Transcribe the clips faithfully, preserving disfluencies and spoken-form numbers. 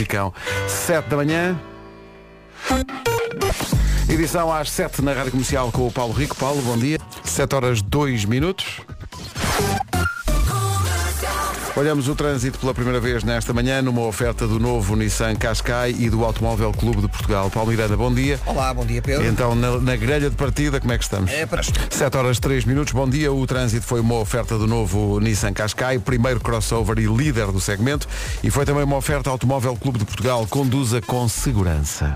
musicão. Sete da manhã. Edição às sete na Rádio Comercial com o Paulo Rico. Paulo, bom dia. Sete horas dois minutos. Olhamos o trânsito pela primeira vez nesta manhã numa oferta do novo Nissan Qashqai e do Automóvel Clube de Portugal. Paulo Miranda, bom dia. Olá, bom dia, Pedro. Então, na, na grelha de partida, como é que estamos? É para... sete horas três minutos, bom dia. O trânsito foi uma oferta do novo Nissan Qashqai, primeiro crossover e líder do segmento. E foi também uma oferta Automóvel Clube de Portugal. Conduza com segurança.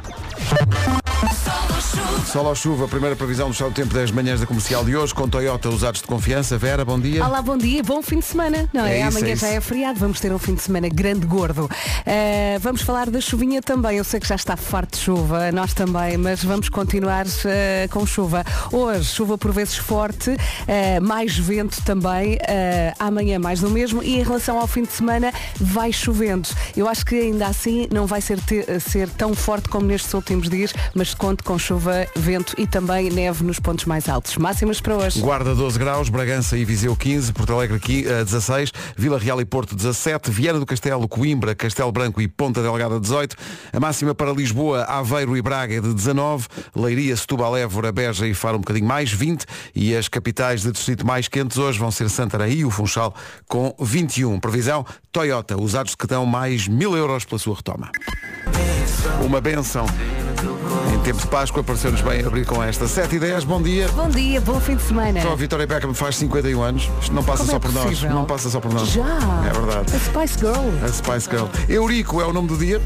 Sol ou chuva, primeira previsão do estado do tempo das manhãs da Comercial de hoje, com Toyota usados de confiança. Vera, bom dia. Olá, bom dia, bom fim de semana. Não é? É isso, Amanhã é já isso. é feriado, vamos ter um fim de semana grande gordo. Uh, vamos falar da chuvinha também. Eu sei que já está farto de chuva, nós também, mas vamos continuar uh, com chuva. Hoje, chuva por vezes forte, uh, mais vento também, uh, amanhã mais do mesmo, e em relação ao fim de semana vai chovendo. Eu acho que ainda assim não vai ser, te- ser tão forte como nestes últimos dias, mas conto com chuva, vento e também neve nos pontos mais altos. Máximas para hoje. Guarda doze graus, Bragança e Viseu quinze, Porto Alegre aqui, uh, dezasseis, Vila Real e Porto dezassete, Viana do Castelo, Coimbra, Castelo Branco e Ponta Delgada dezoito, a máxima para Lisboa, Aveiro e Braga é de dezanove, Leiria, Setúbal, Évora, Beja e Faro um bocadinho mais, vinte, e as capitais de distrito mais quentes hoje vão ser Santarém e o Funchal com vinte e um. Previsão, Toyota, usados que dão mais mil euros pela sua retoma. Uma benção. Em tempo de Páscoa, pareceu-nos bem abrir com esta. sete e dez, bom dia. Bom dia, bom fim de semana. Só a Vitória Beckham faz cinquenta e um anos. Isto não passa Como só é por nós. possível? Não passa só por nós. Já? É verdade. A Spice Girl. A Spice Girl. Eurico é o nome do dia.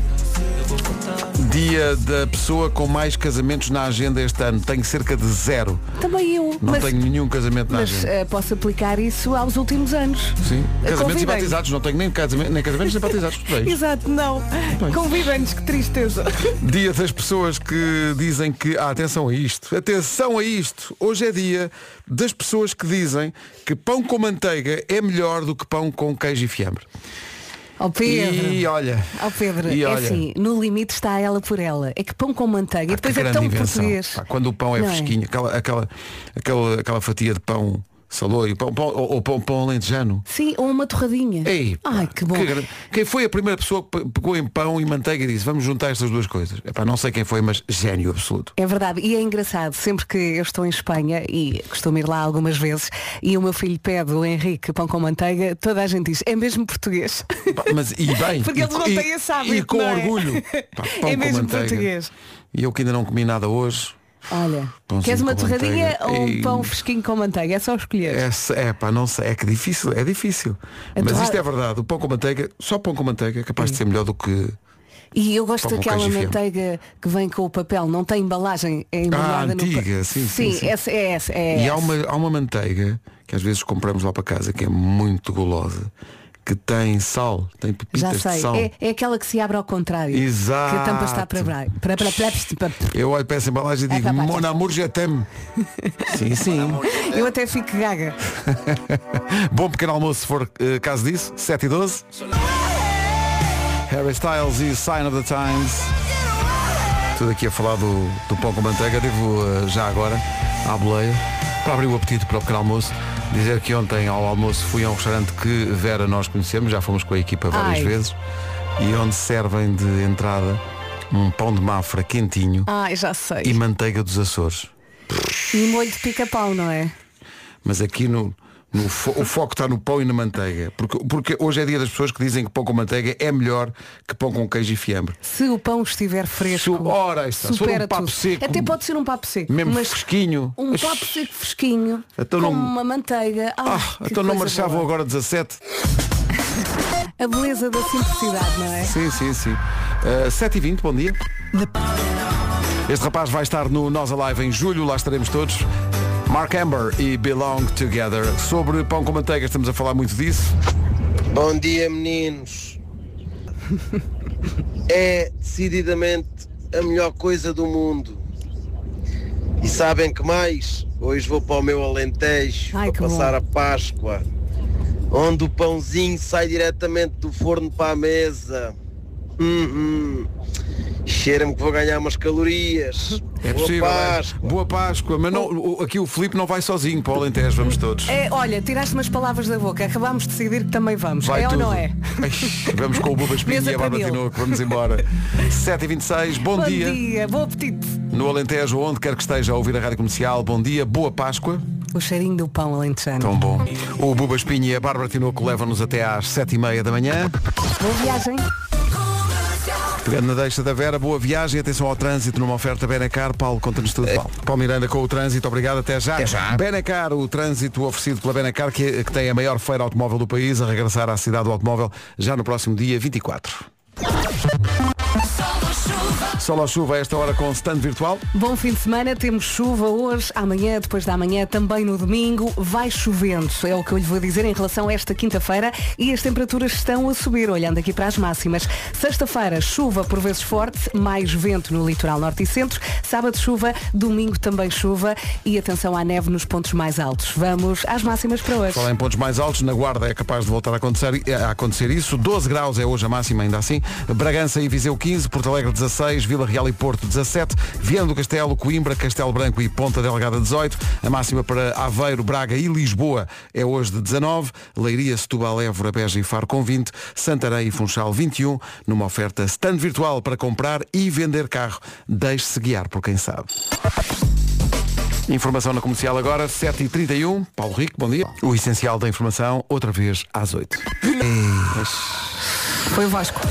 Dia da pessoa com mais casamentos na agenda este ano. Tenho cerca de zero. Também eu. Não mas tenho nenhum casamento na mas agenda. eh, posso aplicar isso aos últimos anos. Sim. Casamentos e Convidem. batizados. Não tenho nem, casamento, nem casamentos nem batizados. Tudo bem. Exato, não. Convidem-nos, que tristeza. Dia das pessoas que dizem que... Ah, atenção a isto. Atenção a isto. Hoje é dia das pessoas que dizem que pão com manteiga é melhor do que pão com queijo e fiambre. Ó Pedro. E olha... Ó Pedro, e é olha- assim, no limite está ela por ela. É que pão com manteiga. E Ah, depois que é grande tão invenção. português. Pá, quando o pão é Não é? fresquinho, aquela, aquela, aquela, aquela fatia de pão saloio, pão, pão, ou, ou pão, pão alentejano. Sim, ou uma torradinha. Ei, pá, Ai, que bom. grande- Quem foi a primeira pessoa que pe- pegou em pão e manteiga e disse vamos juntar estas duas coisas? Epá, não sei quem foi, mas gênio absoluto. É verdade, e é engraçado, sempre que eu estou em Espanha, e costumo ir lá algumas vezes, e o meu filho pede o Henrique pão com manteiga, toda a gente diz, é mesmo português. Pá, mas e bem. Porque e, eles não e- têm esse hábito, E com não é? orgulho. Pá, pão É com mesmo manteiga. português. E eu que ainda não comi nada hoje. Olha, Pãozinho queres uma com torradinha manteiga. ou um Ei. pão fresquinho com manteiga? É só escolher. É, é pá, não sei, é que difícil, é difícil. A Mas torrada- isto é verdade, o pão com manteiga, só pão com manteiga é capaz de ser melhor do que. E eu gosto Pão com daquela queijo e fiambre. manteiga que vem com o papel, não tem embalagem, é Ah, embalada no antiga, pa- sim, sim, sim. essa é essa. É E essa. há uma, há uma manteiga que às vezes compramos lá para casa que é muito golosa, que tem sal, tem Já pepitas de sei, sal. é, é aquela que se abre ao contrário. Exato. Que a tampa está para baixo. Para, para, para, para, Eu olho para essa embalagem e digo, É capaz. mon amour, je t'aime. Sim, sim. Eu até fico gaga. Bom pequeno almoço se for eh, caso disso. sete e doze. Harry Styles e Sign of the Times. Tudo aqui a falar do, do pão com manteiga. Devo eh, já agora, à boleia, para abrir o apetite para o pequeno almoço, dizer que ontem ao almoço fui a um restaurante que Vera nós conhecemos, já fomos com a equipa várias Ai. vezes, e onde servem de entrada um pão de mafra quentinho Ai, já sei. e manteiga dos Açores. E molho de pica-pau, não é? Mas aqui no, no fo- o foco está no pão e na manteiga. Porque, porque hoje é dia das pessoas que dizem que pão com manteiga é melhor que pão com queijo e fiambre. Se o pão estiver fresco, Se- ora, aí está. Se for um supera papo tudo. seco, Até pode ser um papo seco. mesmo mas fresquinho. um Mas- papo seco fresquinho, Então com não- uma manteiga. Ah, Ah, que então não coisa marchavam boa. agora dezassete? A beleza da simplicidade, não é? Sim, sim, sim. Uh, sete e vinte, bom dia. Este rapaz vai estar no Nós Alive em julho, lá estaremos todos. Mark Amber e Belong Together. Sobre pão com manteiga, estamos a falar muito disso. Bom dia, meninos. É decididamente a melhor coisa do mundo. E sabem que mais? Hoje vou para o meu Alentejo Ai, que para passar bom. a Páscoa, onde o pãozinho sai diretamente do forno para a mesa. Uhum. cheira-me que vou ganhar umas calorias. É Boa possível. Páscoa. É. Boa Páscoa. Mas não, o- aqui o Filipe não vai sozinho para o Alentejo, vamos todos. É, olha, tiraste umas palavras da boca. Acabámos de decidir que também vamos. Vai é tudo. ou não é? Ai, vamos com o Buba Espinho Mesa e a para Bárbara mil. Tinoco. Vamos embora. sete e vinte e seis, bom, Bom dia. dia, bom apetite. No Alentejo, onde quer que esteja a ouvir a Rádio Comercial, bom dia, boa Páscoa. O cheirinho do pão alentejano. Tão bom. O Buba Espinho e a Bárbara Tinoco levam-nos até às sete e meia da manhã. Boa viagem. Pegando na deixa da Vera, boa viagem, atenção ao trânsito numa oferta Benacar. Paulo, conta-nos tudo. Paulo. Paulo Miranda com o trânsito, obrigado, até já. Até já. Benacar, o trânsito oferecido pela Benacar, que, que tem a maior feira automóvel do país, a regressar à cidade do automóvel já no próximo dia vinte e quatro. Sol ou chuva a esta hora com stand virtual. Bom fim de semana, temos chuva hoje, amanhã, depois da manhã, também no domingo, vai chovendo, é o que eu lhe vou dizer em relação a esta quinta-feira e as temperaturas estão a subir, olhando aqui para as máximas. Sexta-feira, chuva por vezes forte, mais vento no litoral norte e centro, sábado chuva, domingo também chuva e atenção à neve nos pontos mais altos. Vamos às máximas para hoje. Falar em pontos mais altos, na Guarda é capaz de voltar a acontecer, a acontecer isso. doze graus é hoje a máxima, ainda assim. Bragança e Viseu quinze, Porto Alegre dezasseis, Vila Real e Porto dezassete, Viana do Castelo, Coimbra, Castelo Branco e Ponta Delgada dezoito, a máxima para Aveiro, Braga e Lisboa é hoje de dezanove, Leiria, Setúbal, Évora, Beja e Faro com vinte, Santarém e Funchal vinte e um, numa oferta stand virtual para comprar e vender carro. Deixe-se guiar por quem sabe. Informação na Comercial agora, sete e trinta e um. Paulo Rico, bom dia. O essencial da informação, outra vez às oito. Foi o Vasco.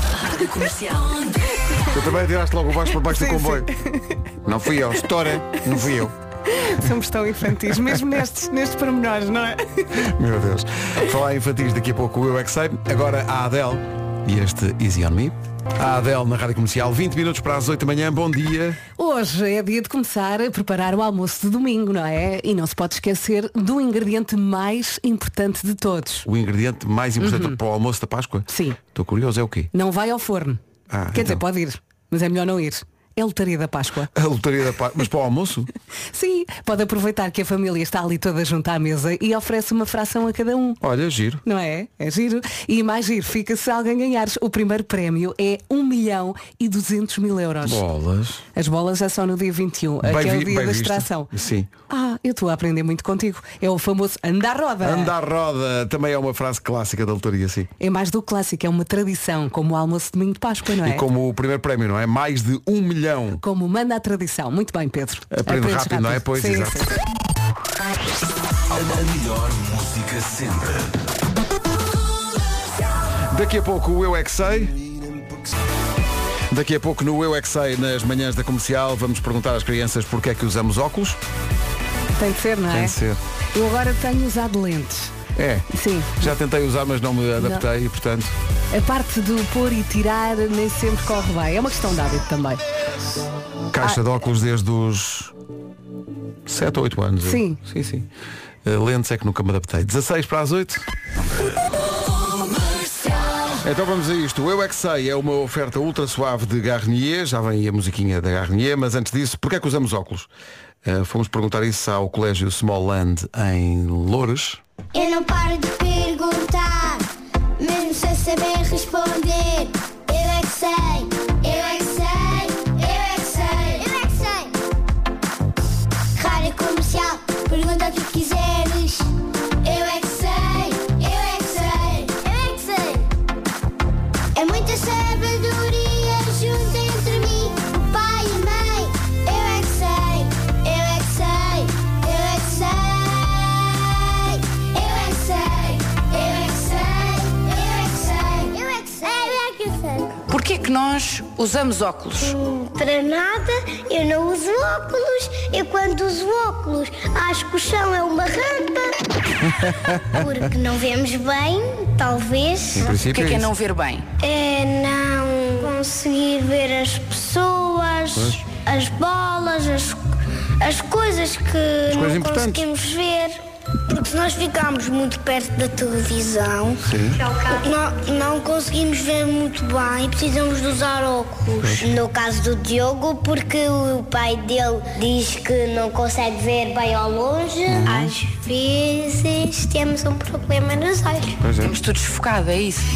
Tu também tiraste logo o Vasco por baixo do Sim, comboio. Não fui eu, Estoura, não fui eu. Somos tão infantis, mesmo nestes, nestes pormenores, não é? Meu Deus. Falar em infantis, daqui a pouco o Eu É Que Sei. Agora a Adele e este Easy On Me. A Adele na Rádio Comercial, vinte minutos para as oito da manhã, bom dia. Hoje é dia de começar a preparar o almoço de domingo, não é? E não se pode esquecer do ingrediente mais importante de todos. O ingrediente mais importante para o almoço da Páscoa? Sim. Estou curioso, é o quê? Não vai ao forno. Ah, Quer dizer, então. pode ir, mas é melhor não ir. É a lotaria da Páscoa. A lotaria da Páscoa. Mas para o almoço? Sim, pode aproveitar que a família está ali toda junto à mesa e oferece uma fração a cada um. Olha, giro. Não é? É giro. E mais giro fica se alguém ganhares. O primeiro prémio é um milhão e duzentos mil euros. Bolas. As bolas já são no dia vinte e um, Bem que é o vi- dia bem da visto. extração. Sim. Ah, eu estou a aprender muito contigo. É o famoso anda à roda. Anda à roda, também é uma frase clássica da lotaria, sim. É mais do que clássico, é uma tradição, como o almoço de domingo de Páscoa, não é? E como o primeiro prémio, não é? Mais de um milhão. Como manda a tradição. Muito bem, Pedro. Aprende Aprendes rápido, não é? Pois, sim, exato. sim. A melhor música sempre. Daqui a pouco o Eu É Que Sei. Daqui a pouco no Eu É Que Sei, nas manhãs da Comercial, vamos perguntar às crianças porque é que usamos óculos. Tem de ser, não é? Tem de ser. Eu agora tenho usado lentes. É. Sim. Já tentei usar, mas não me adaptei e, portanto... A parte do pôr e tirar nem sempre corre bem. É uma questão de hábito também. Caixa Ah. de óculos desde os sete ou oito anos. eu. Sim. Sim, sim. Uh, lentes é que nunca me adaptei. dezasseis para as oito. Então vamos a isto. O Eu É Que Sei é uma oferta ultra suave de Garnier. Já vem aí a musiquinha da Garnier, mas antes disso, porquê é que usamos óculos? Uh, fomos perguntar isso ao Colégio Small Land em Loures. Eu não paro de perguntar, mesmo sem saber responder. Eu é que sei, eu é que sei, eu é que sei, eu é que sei. Rádio Comercial, pergunta o que quiseres. Eu é que sei, eu é que sei, eu é que sei. É muita sabedoria junto entre mim, o pai e a mãe. Eu é que sei, eu é que sei, eu é que sei. Eu é que sei, eu é que sei, eu é que sei, eu é que sei, eu é que sei. Porquê que nós usamos óculos? Para nada, eu não uso óculos. Eu quando uso óculos acho que o chão é uma rampa. Porque não vemos bem, talvez. Em O princípio que é que é isso. não ver bem? É não conseguir ver as pessoas, Pois. as bolas, as, as coisas que coisas não importantes. conseguimos ver. Porque se nós ficarmos muito perto da televisão, não, não conseguimos ver muito bem e precisamos de usar óculos. No caso do Diogo, porque o pai dele diz que não consegue ver bem ao longe, às vezes temos um problema nos olhos. Pois é. Estamos tudo desfocado, é isso?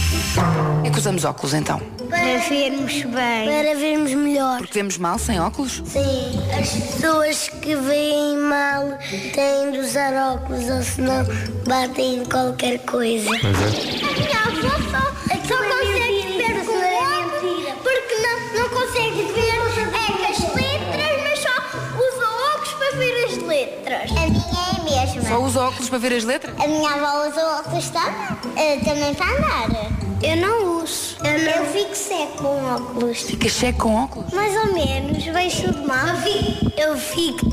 É que usamos óculos então? Para vermos bem. Para vermos melhor. Porque vemos mal sem óculos? Sim. As pessoas que veem mal têm de usar óculos, ou senão batem em qualquer coisa. Pois é. A minha avó só, só consegue ver com óculos, porque não, não consegue ver é, as letras, mas só usa óculos para ver as letras. A minha é a mesma. Só usa óculos para ver as letras? A minha avó usa óculos também, também para andar. Eu não uso. Eu, não. Eu fico seco com óculos. Fica cheque com óculos? Mais ou menos, vejo tudo mal. Eu fico, eu fico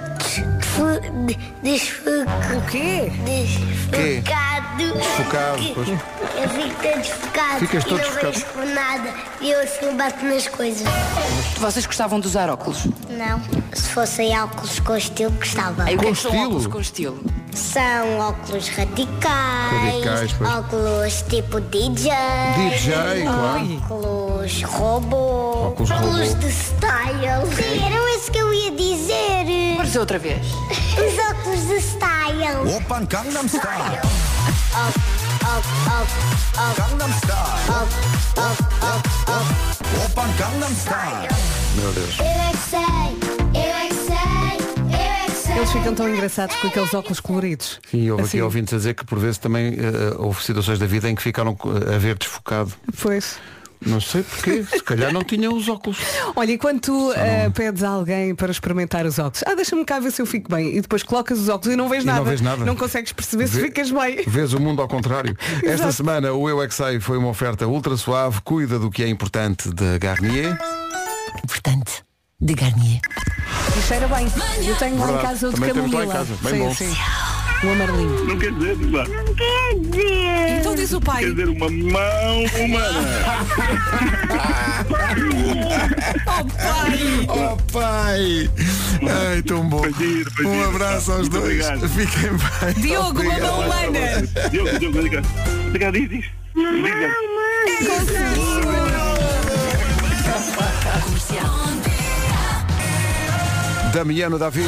todo desfocado. O quê? Desfocado. Desfocado, pois. Eu fico todo desfocado. Ficas todo e não desfocado. vejo por nada. E eu assim bato nas coisas. Vocês gostavam de usar óculos? Não. Se fossem óculos com estilo, gostava. Aí, o que é Com que são estilo? óculos com estilo? São óculos radicais. Radicais, pois. Óculos tipo D J. D J, claro. Óculos robô. Óculos robô. de style. Sim, era isso que eu ia dizer. Vamos dizer outra vez. Os óculos de style. Open Gangnam Style. Op, op, op, op, Gangnam Style. op, op, op, op. Open Gangnam Style. Meu Deus. Eu é que sei, eu é que sei, eu é que sei. Eles ficam tão engraçados com aqueles óculos coloridos. Sim, houve Assim. aqui ouvintes a dizer que por vezes também eh, houve situações da vida em que ficaram a ver desfocado. Pois. Não sei porquê, se calhar não tinham os óculos. Olha, e quando tu uh, pedes a alguém para experimentar os óculos, ah, deixa-me cá ver se eu fico bem, e depois colocas os óculos e não vês E nada. não vês nada. Não consegues perceber se Vê- ficas bem. Vês o mundo ao contrário. Esta Exato. semana o Eu é que Sei foi uma oferta ultra suave, cuida do que é importante da Garnier. Importante, de Garnier. E cheira bem. Eu tenho lá em Verdade. casa o de Também temos lá em camomila. casa. Bem sim, bom. sim. O amarelinho. Não quer dizer, diz lá. Não quer dizer. Então diz o pai. Quer dizer uma mão humana. Oh pai! Ai, tão bom. Foi giro, foi Um giro. abraço aos Muito dois. obrigado. Fiquem bem. Diogo, uma Obrigado. mão humana. Diogo, Diogo, diga. Diga, diz, diz. Diga. Damiano Davi.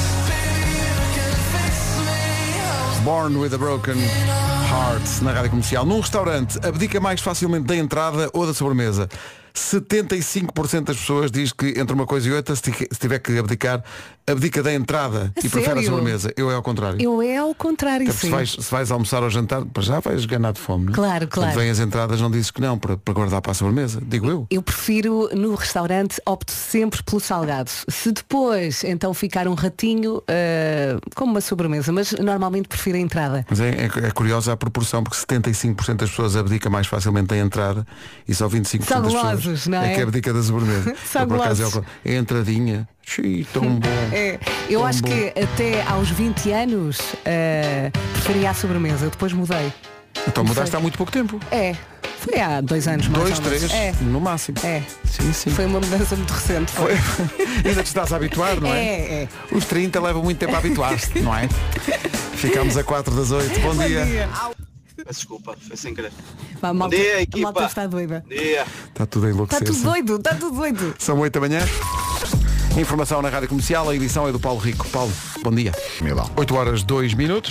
Born with a Broken Heart na Rádio Comercial. Num restaurante, abdica mais facilmente da entrada ou da sobremesa? setenta e cinco por cento das pessoas diz que entre uma coisa e outra, se ti- se tiver que abdicar, abdica da entrada A e prefere a sério? sobremesa. Eu é ao contrário. Eu é ao contrário, Até porque sim. se vais, se vais almoçar ou jantar, para já vais ganhar de fome, não é? Claro, claro. Quando vêm as entradas não dizes que não, para, para guardar para a sobremesa, digo eu. Eu prefiro no restaurante, opto sempre pelo salgado. Se depois então ficar um ratinho, uh, como uma sobremesa, mas normalmente prefiro a entrada. Mas é, é, é curiosa a proporção, porque setenta e cinco por cento das pessoas abdica mais facilmente da entrada e só vinte e cinco por cento das São pessoas golosos, não é? que abdica da sobremesa. São Eu, por acaso, é, o golosos. con- é a entradinha. Xiii, tão bom. É, eu Tão acho bom. que até aos vinte anos uh, preferia a sobremesa, depois mudei. Então mudaste sei. há muito pouco tempo. É, foi há dois anos mais Dois, ou menos. três, É, no máximo. é. Sim, sim. Foi uma mudança muito recente. Foi. Ainda te estás a habituar, não é? É, é. Os trinta levam muito tempo a habituar-se, não é? Ficamos a quatro das oito. Bom, dia. Peço desculpa, foi sem querer. Vá, a malta, dia, a equipa. malta está doida. Dia. Está tudo a Está enlouquecer. tudo doido, está tudo doido. São oito da manhã. Informação na Rádio Comercial, a edição é do Paulo Rico. Paulo, bom dia. oito horas, dois minutos.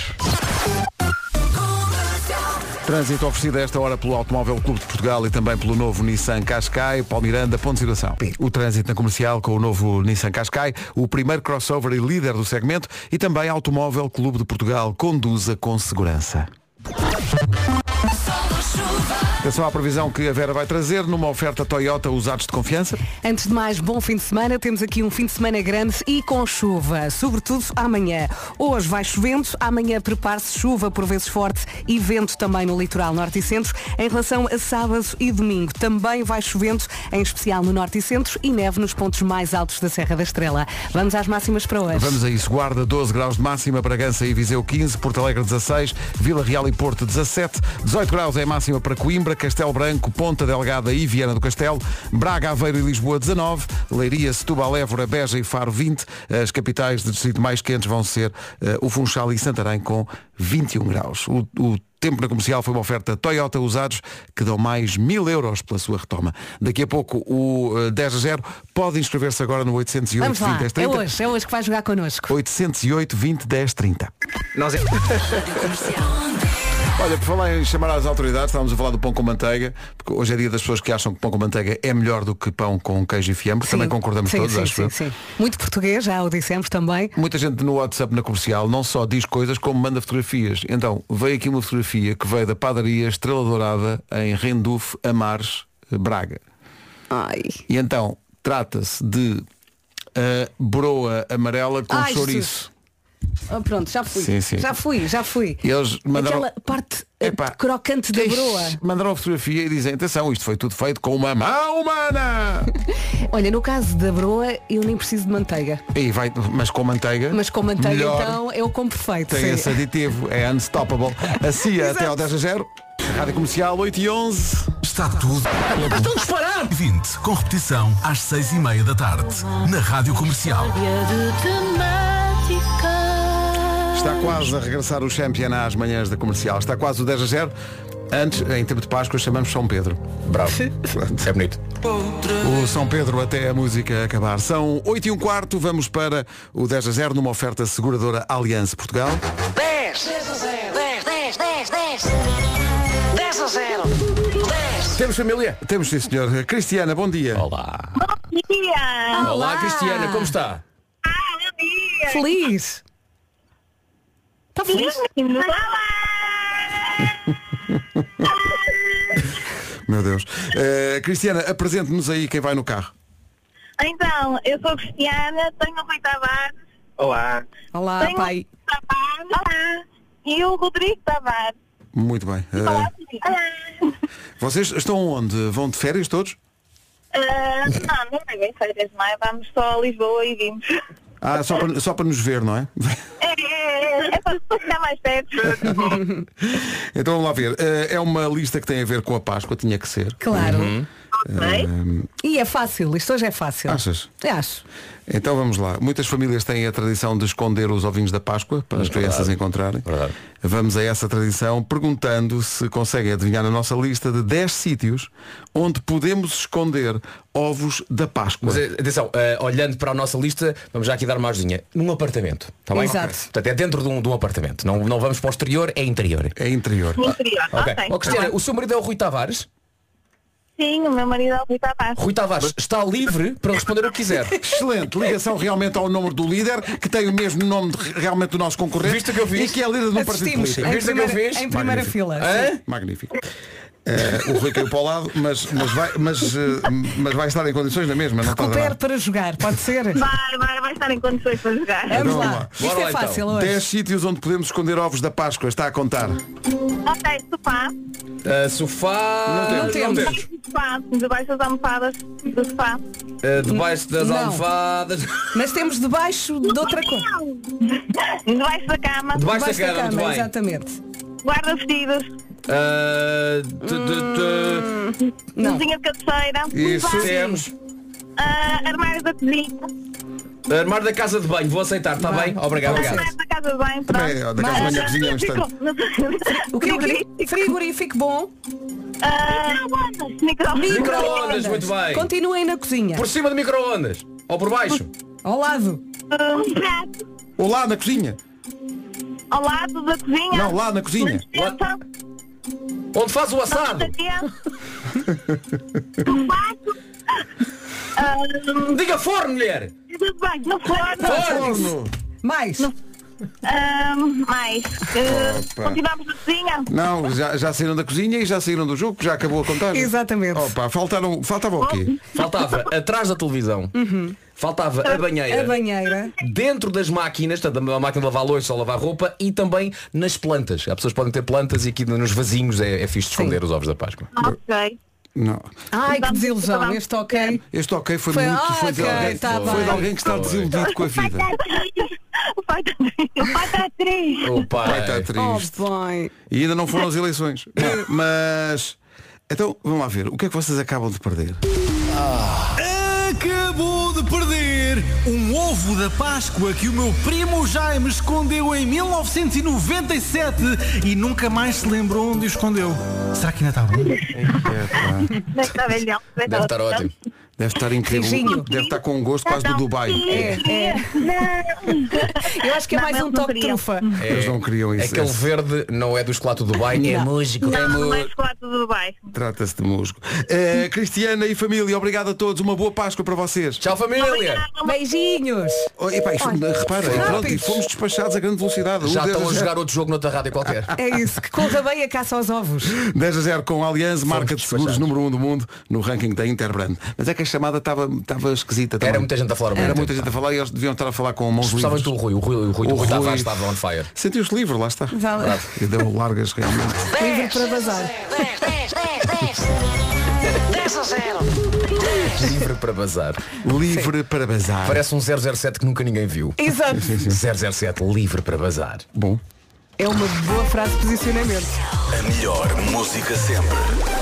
Trânsito oferecido a esta hora pelo Automóvel Clube de Portugal e também pelo novo Nissan Qashqai. Paulo Miranda, ponto de situação. O trânsito na comercial com o novo Nissan Qashqai, o primeiro crossover e líder do segmento, e também Automóvel Clube de Portugal. Conduza com segurança. Atenção à previsão que a Vera vai trazer numa oferta Toyota usados de confiança. Antes de mais, bom fim de semana. Temos aqui um fim de semana grande e com chuva, sobretudo amanhã. Hoje vai chovendo, amanhã prepare-se, chuva por vezes forte e vento também no litoral norte e centro. Em relação a sábado e domingo, também vai chovendo, em especial no norte e centro, e neve nos pontos mais altos da Serra da Estrela. Vamos às máximas para hoje. Vamos a isso. Guarda doze graus de máxima, Bragança e Viseu quinze, Porto Alegre dezasseis, Vila Real e Porto dezassete, dezoito graus é a máxima para Coimbra, Castelo Branco, Ponta Delgada e Viana do Castelo, Braga, Aveiro e Lisboa dezanove, Leiria, Setúbal, Évora, Beja e Faro vinte. As capitais de distrito mais quentes vão ser uh, o Funchal e Santarém com vinte e um graus. O, o tempo na comercial foi uma oferta Toyota usados que dão mais mil euros pela sua retoma. Daqui a pouco o uh, dez a zero pode inscrever-se agora no oitocentos e oito, Vamos lá, vinte, dez, é trinta. hoje, é hoje que vai jogar connosco. oitocentos e oito, vinte, dez, trinta. Nós é... Olha, por falar em chamar às autoridades, estávamos a falar do pão com manteiga, porque hoje é dia das pessoas que acham que pão com manteiga é melhor do que pão com queijo e fiambre. Também concordamos sim, todos, sim, acho sim, eu. sim. Muito português, já o dissemos também. Muita gente no WhatsApp, na comercial, não só diz coisas como manda fotografias. Então, veio aqui uma fotografia que veio da padaria Estrela Dourada em Rendufo, Amares, Braga. Ai. E então, trata-se de uh, broa amarela com Ai, chouriço. Oh, pronto, já fui. Sim, sim. Já fui, já fui. E eles mandaram... Aquela parte eh, Epá, crocante da Eish, broa. Mandaram a fotografia e dizem, atenção, isto foi tudo feito com uma mão humana. Olha, no caso da broa, eu nem preciso de manteiga. E vai, mas com manteiga. Mas com manteiga, melhor, então, é o como perfeito. tem sim. esse aditivo, é unstoppable. Assim até ao dez a zero. Rádio Comercial oito e onze. Está tudo. Estão disparar! vinte, com repetição às seis e meia da tarde. Na Rádio Comercial. Está quase a regressar o Champion às manhãs da Comercial. Está quase o dez a zero. Antes, em tempo de Páscoa, chamamos São Pedro. Bravo. É bonito. O São Pedro até a música acabar. São oito e um quarto, vamos para o dez a zero numa oferta seguradora Allianz Portugal. dez, dez a zero, dez, dez, dez, dez, dez a zero, dez. Temos família? Temos sim, senhor. Cristiana, bom dia. Olá. Bom dia. Olá, Olá Cristiana, como está? Ah, bom dia. Feliz. Está feliz? Meu Deus. Uh, Cristiana, apresente-nos aí quem vai no carro. Então, eu sou Cristiana, tenho o Rui Tavares. Olá. Olá, tenho pai. O Tavares. Olá. E o Rodrigo Tavares. Muito bem. Uh, Olá. Olá. Vocês estão onde? Vão de férias todos? Uh, não, não é bem férias, não é? Vamos só a Lisboa e vimos. Ah, só para, só para nos ver, não é? É, é, é para ficar mais perto. Então vamos lá ver. Uh, é uma lista que tem a ver com a Páscoa, tinha que ser. Claro. Uhum. Okay. Uh, E é fácil, isto hoje é fácil. Achas? Eu acho. Então vamos lá. Muitas famílias têm a tradição de esconder os ovinhos da Páscoa para as crianças encontrarem. Verdade. Vamos a essa tradição perguntando se conseguem adivinhar na nossa lista de dez sítios onde podemos esconder ovos da Páscoa. Mas atenção, uh, olhando para a nossa lista, vamos já aqui dar uma ajudinha. Num apartamento. Tá bem? Exato. Okay. Portanto, é dentro de um, de um apartamento. Não, não vamos para o exterior, é interior. É interior. Interior. Ok. Ok. Oh, Cristiana, o seu marido é o Rui Tavares? Sim, o meu marido é o Rui Tavares. Rui Tavares está livre para responder o que quiser. Excelente. Ligação realmente ao número do líder, que tem o mesmo nome de, realmente do nosso concorrente. Viste o que eu fiz? E que é líder de um partido Assistimos político. em Viste o que eu primeira, fiz? em primeira Magnífico. fila. Hã? Magnífico. Uh, o Rui caiu para o lado, mas, mas, vai, mas, uh, mas vai estar em condições na mesma, não está a Recupere dar. para jogar, pode ser? Vai, vai, vai estar em condições para jogar. Vamos Vamos lá. lá. Isto Bora é lá, fácil então. hoje. dez sítios onde podemos esconder ovos da Páscoa. Está a contar. Ok, sofá. Uh, sofá. Não temos. Não temos. Sofá, debaixo das almofadas do sofá. Uh, debaixo das Não. almofadas. Mas temos debaixo de outra coisa. Debaixo da cama. Debaixo da Debaixo cama, muito bem. exatamente. Guarda-vestidos. Uh, tu, tu, tu. Não. Cozinha de cabeceira. Isso. Sofá, Temos. ah, armário da cozinha. Armário da casa de banho, vou aceitar, está bem? Obrigado, obrigado. Armário da casa de banho. Pronto. É, da casa de banho à cozinha é um instante. O que é o quê? Frigorífico bom. Ah, micro-ondas. Micro-ondas, muito bem. Continuem na cozinha. Por cima de micro-ondas. Ou por baixo. Ao lado. Um prato. Ou lá na cozinha. Ao lado da cozinha. Não, lá na cozinha. Lá. Onde faz o assado. Um, Diga forno, mulher. tudo bem, no forno. Forno. Mais. Um, mais. Uh, Opa. continuamos na cozinha. Não, já, já saíram da cozinha e já saíram do jogo, já acabou a contagem. Exatamente. Opa, faltaram, faltava o quê? Faltava atrás da televisão. Faltava a banheira. A banheira. Dentro das máquinas, tanto a máquina de lavar louça ou lavar roupa, e também nas plantas. As pessoas podem ter plantas e aqui nos vasinhos é, é fixe de esconder Sim. os ovos da Páscoa. Ok. Não. Ai, que desilusão. Este ok. Este ok foi, Foi- muito, ah, foi, de ok, alguém, tá foi de bem. alguém que está desiludido com a vida. O pai está o pai está triste. O Vai pai. estar Oh, triste. bem. E ainda não foram as eleições. Bom, mas. Então, vamos lá ver. O que é que vocês acabam de perder? Acabou de perder um ovo da Páscoa que o meu primo Jaime escondeu em mil novecentos e noventa e sete e nunca mais se lembrou onde o escondeu. Será que ainda está bom? Deve estar velhão. Deve estar ótimo. Deve estar incrível. Beijinho. Deve estar com um gosto quase do Dubai. É, é. Eu acho que é mais um toque de trufa. É, Eles não queriam isso. Aquele Esse. verde não é do chocolate do Dubai, é Não. músico. Não, É não mu- é chocolate do Dubai. Trata-se de musgo. Uh, Cristiana e família, obrigado a todos. Uma boa Páscoa para vocês. Tchau, família! Beijinhos. Oh, epá, isto, repara, rápido. pronto, e fomos despachados a grande velocidade. Já Um estão a dez zero. jogar outro jogo noutra rádio qualquer. É isso, que corra bem a caça aos ovos. dez a zero com a Allianz, marca de seguros despachados. número um do mundo no ranking da Interbrand. Mas é que a chamada estava estava esquisita também. Era muita gente a falar ao mesmo Era tempo. muita gente a falar e eles deviam estar a falar com mãos livres. Especialmente o Rui. O Rui, o Rui, o O Rui estava, Rui- estava on fire. Sentiu-se livre, lá está. Vale. E deu largas realmente. Livre para bazar. dez, dez, dez, dez. dez a zero. Livre para bazar. Livre para bazar. Parece um zero zero sete que nunca ninguém viu. Exato. zero zero sete livre para bazar. Bom. É uma boa frase de posicionamento. A melhor música sempre.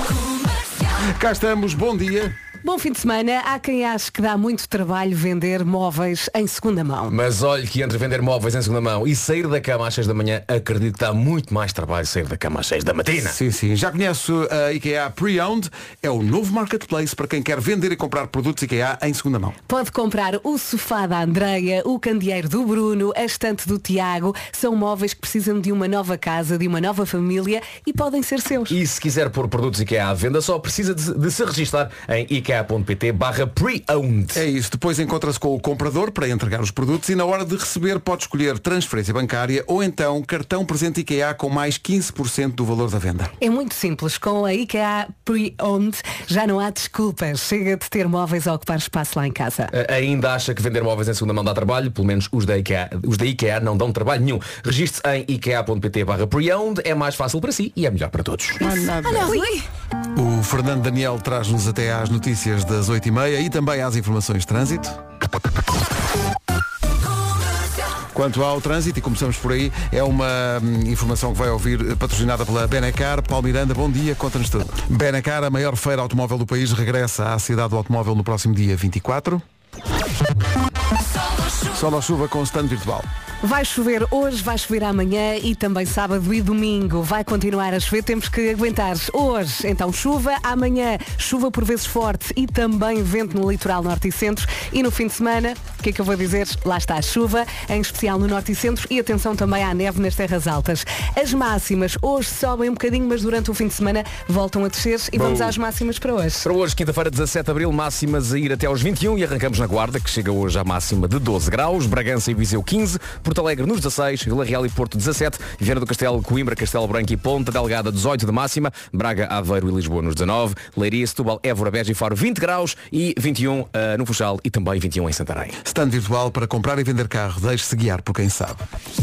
Cá estamos, bom dia. Bom fim de semana. Há quem ache que dá muito trabalho vender móveis em segunda mão. Mas olhe que entre vender móveis em segunda mão e sair da cama às seis da manhã, acredito que dá muito mais trabalho sair da cama às seis da matina. Sim, sim. Já conhece a IKEA Pre-Owned? É o novo marketplace para quem quer vender e comprar produtos IKEA em segunda mão. Pode comprar o sofá da Andreia, o candeeiro do Bruno, a estante do Tiago. São móveis que precisam de uma nova casa, de uma nova família e podem ser seus. E se quiser pôr produtos IKEA à venda, só precisa de, de se registrar em ikea.pt barra pre-owned. É isso. Depois encontra-se com o comprador para entregar os produtos e na hora de receber pode escolher transferência bancária ou então cartão presente IKEA com mais quinze por cento do valor da venda. É muito simples. Com a IKEA Pre-Owned já não há desculpas. Chega de ter móveis a ocupar espaço lá em casa. A- Ainda acha que vender móveis em segunda mão dá trabalho? Pelo menos os da IKEA, os da IKEA não dão trabalho nenhum. Registre-se em ikea.pt barra pre-owned. É mais fácil para si e é melhor para todos. Olha, Rui. O Fernando Daniel traz-nos até às notícias das oito e meia e também às informações de trânsito. Quanto ao trânsito, e começamos por aí, é uma hum, informação que vai ouvir, eh, patrocinada pela Benacar. Paulo Miranda, bom dia, conta-nos tudo. Benacar, a maior feira automóvel do país, regressa à cidade do automóvel no próximo dia vinte e quatro. Sol ou chuva com stand virtual. Vai chover hoje, vai chover amanhã e também sábado e domingo. Vai continuar a chover, temos que aguentar hoje. Então chuva, amanhã chuva por vezes forte e também vento no litoral norte e centro. E no fim de semana, o que é que eu vou dizer? Lá está a chuva, em especial no norte e centro e atenção também à neve nas terras altas. As máximas hoje sobem um bocadinho, mas durante o fim de semana voltam a descer e Bom. vamos às máximas para hoje. Para hoje, quinta-feira, dezassete de abril, máximas a ir até aos vinte e um e arrancamos na Guarda, que chega hoje à máxima de doze graus, Bragança e Viseu quinze, Porto Alegre nos dezasseis, Vila Real e Porto dezassete, Viana do Castelo, Coimbra, Castelo Branco e Ponta Delgada dezoito de máxima, Braga, Aveiro e Lisboa nos dezanove, Leiria, Setúbal, Évora, Beja e Faro vinte graus e vinte e um uh, no Funchal e também vinte e um em Santarém. Stand virtual para comprar e vender carro. Deixe-se guiar por quem sabe.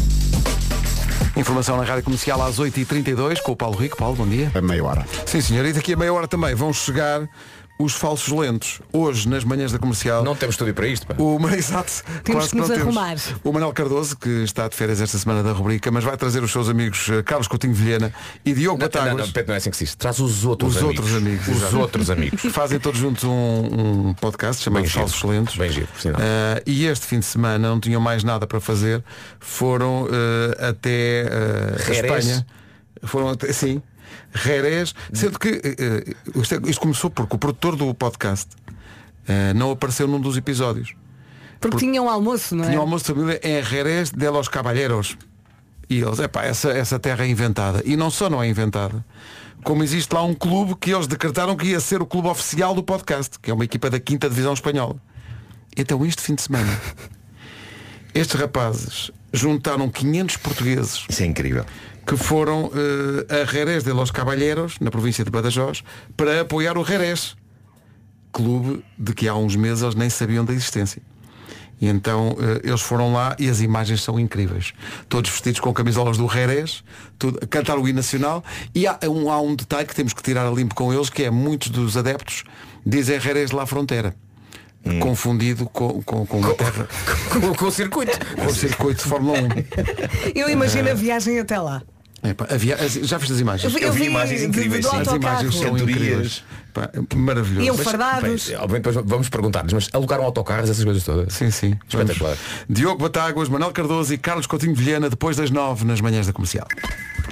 Informação na Rádio Comercial às oito e trinta e dois com o Paulo Rico. Paulo, bom dia. A meia hora. Sim, senhor. E daqui a meia hora também vão chegar os falsos lentos. Hoje, nas manhãs da Comercial. Não temos estúdio para isto, pá. O, exato, Temos quase que nos não temos. arrumar. O Manuel Cardoso, que está de férias esta semana da rubrica, mas vai trazer os seus amigos eh, Carlos Coutinho Vilhena e Diogo Não, não, Batáguas. não, Pedro, não é assim que se diz. Traz os outros Os amigos. outros amigos, Os exato. outros amigos. Fazem todos juntos um, um podcast chamado Bem giro. Falsos Lentos. Bem giro, por sinal. Eh, e este fim de semana não tinham mais nada para fazer. Foram eh, até eh, a Jerez. Espanha. Foram até, sim, Jerez. Sendo que eh, isto, é- isto começou porque o produtor do podcast eh, não apareceu num dos episódios. Porque tinham um almoço, não é? Tinha um almoço de família em Jerez de los Caballeros. E eles, epá, essa, essa terra é inventada. E não só não é inventada, como existe lá um clube que eles decretaram que ia ser o clube oficial do podcast, que é uma equipa da quinta divisão espanhola. Então este fim de semana, estes rapazes juntaram quinhentos portugueses. Isso é incrível. Que foram eh, a Jerez de los Caballeros, na província de Badajoz, para apoiar o Jerez, clube de que há uns meses eles nem sabiam da existência. E então eh, eles foram lá e as imagens são incríveis. Todos vestidos com camisolas do Jerez, tudo, a cantar o hino nacional. E há um, há um detalhe que temos que tirar a limpo com eles, que é muitos dos adeptos dizem Jerez lá fronteira. Hum. Confundido com, com, com uma terra. Com, com o circuito. Com o circuito de Fórmula um. Eu imagino a viagem até lá. Epá, havia, já viste as imagens? Eu vi- eu vi imagens incríveis, sim. As imagens são Cantorias. incríveis. Pá, maravilhoso. Iam Mas- fardados. Bem, obviamente depois vamos perguntar-lhes, mas alugaram autocarros, essas coisas todas? Sim, sim. Espetacular. Vamos. Diogo Batáguas, Manuel Cardoso e Carlos Coutinho Vilhena, depois das nove nas manhãs da Comercial.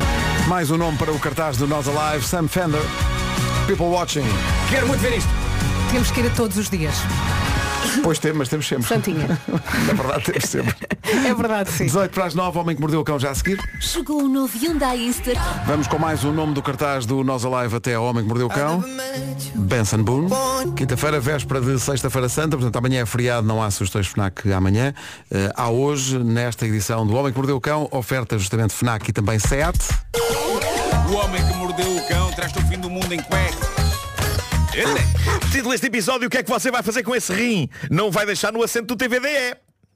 Mais um nome para o cartaz do Nós Alive, Sam Fender. People Watching. Quero muito ver isto. Temos que ir a todos os dias. Pois temos, mas temos sempre. Santinha. Na verdade temos sempre. É verdade, sim. dezoito para as nove, Homem que Mordeu o Cão já a seguir. Chegou o novo Hyundai Easter. Vamos com mais um nome do cartaz do Nós Alive até ao Homem que Mordeu o Cão. Benson Boone. Quinta-feira, véspera de Sexta-feira Santa, portanto amanhã é feriado, não há sugestões FNAC amanhã. Uh, há hoje, nesta edição do Homem que Mordeu o Cão, oferta justamente FNAC e também SEAT. O Homem que Mordeu o Cão traz-te o fim do mundo em cueca. Título deste episódio, o que é que você vai fazer com esse rim? Não vai deixar no assento do T V D E.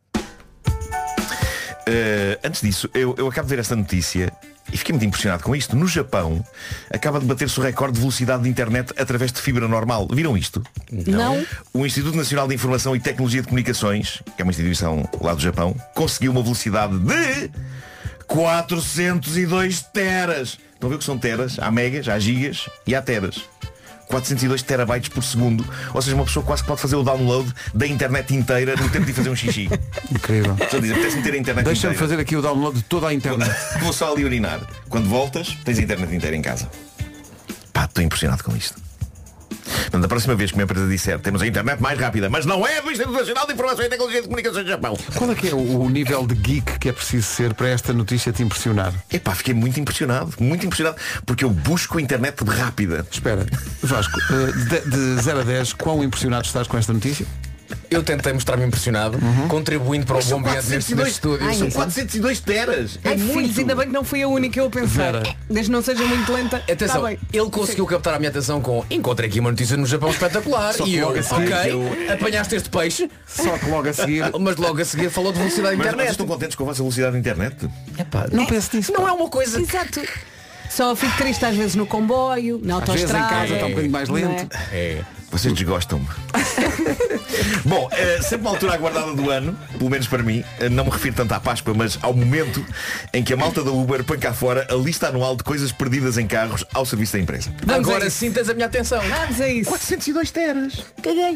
Uh, antes disso, eu, eu acabo de ver esta notícia e fiquei muito impressionado com isto. No Japão, acaba de bater-se o recorde de velocidade de internet através de fibra normal. Viram isto? Não. O Instituto Nacional de Informação e Tecnologia de Comunicações, que é uma instituição lá do Japão, conseguiu uma velocidade de quatrocentos e dois teras. Estão a ver o que são teras? Há megas, há gigas e há teras. quatrocentos e dois terabytes por segundo. Ou seja, uma pessoa quase que pode fazer o download da internet inteira no tempo de fazer um xixi. Incrível. Só dizer, apetece-me ter a internet Deixa-me inteira. fazer aqui o download de toda a internet. Vou só ali urinar. Quando voltas, tens a internet inteira em casa. Pá, estou impressionado com isto. Portanto, da próxima vez que uma empresa disser temos a internet mais rápida, mas não é do Instituto Nacional de Informação e Tecnologia de Comunicações do Japão. Qual é que é o, o nível de geek que é preciso ser para esta notícia te impressionar? Epá, fiquei muito impressionado, muito impressionado, porque eu busco a internet rápida. Espera, Vasco, de, de zero a dez, quão impressionado estás com esta notícia? Eu tentei mostrar-me impressionado, uhum. contribuindo para o bom ambiente neste estúdio. Ai, são quatrocentos e dois teras. É Ai, muito. filhos, ainda bem que não fui a única eu a pensar. Vera. Desde que não seja muito lenta. Atenção, tá bem. ele conseguiu captar a minha atenção com encontrei aqui uma notícia no Japão espetacular. Só E eu, logo a seguir, ok, eu- apanhaste este peixe. Só que logo a seguir. Mas logo a seguir falou de velocidade da Mas vocês internet. estão contentes com a vossa velocidade da internet? Epá, Não pense nisso. não é uma coisa. Exato. Só fico triste às vezes no comboio, na Às vezes em autoestrada. casa está um bocadinho mais não é? lento. É. Vocês desgostam-me. Bom, eh, sempre uma altura aguardada do ano, pelo menos para mim, eh, não me refiro tanto à Páscoa, mas ao momento em que a malta da Uber põe cá fora a lista anual de coisas perdidas em carros ao serviço da empresa. Vamos a Agora isso. sim tens a minha atenção. Vamos a isso. quatrocentos e dois teras. Caguei.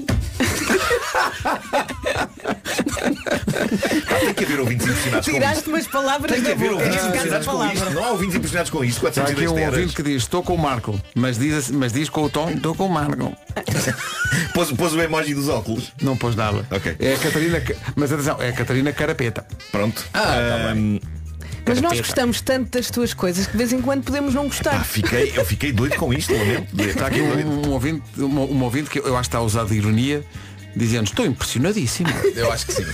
Pá, tem que haver ouvintes impressionados com Tiraste isto. umas palavras Tem que da haver boca. ouvintes Tiraste a impressionados com isto. palavra. Não há ouvintes impressionados com isto. Está quatrocentos e aqui dois um teras. ouvinte que diz, estou com o Marco, mas diz, mas diz com o tom, estou com o Marco. Pôs, pôs o emoji dos óculos. Não pôs nada. Ok. É a Catarina, mas atenção, é a Catarina Carapeta. Pronto. Ah, tá Ahm, Mas nós gostamos tanto das tuas coisas que de vez em quando podemos não pá, gostar. fiquei, eu fiquei doido com isto, lamento. Está aqui um, um ouvinte, um, um ouvinte que eu acho que está a usar de ironia, dizendo, estou impressionadíssimo. Eu acho que sim.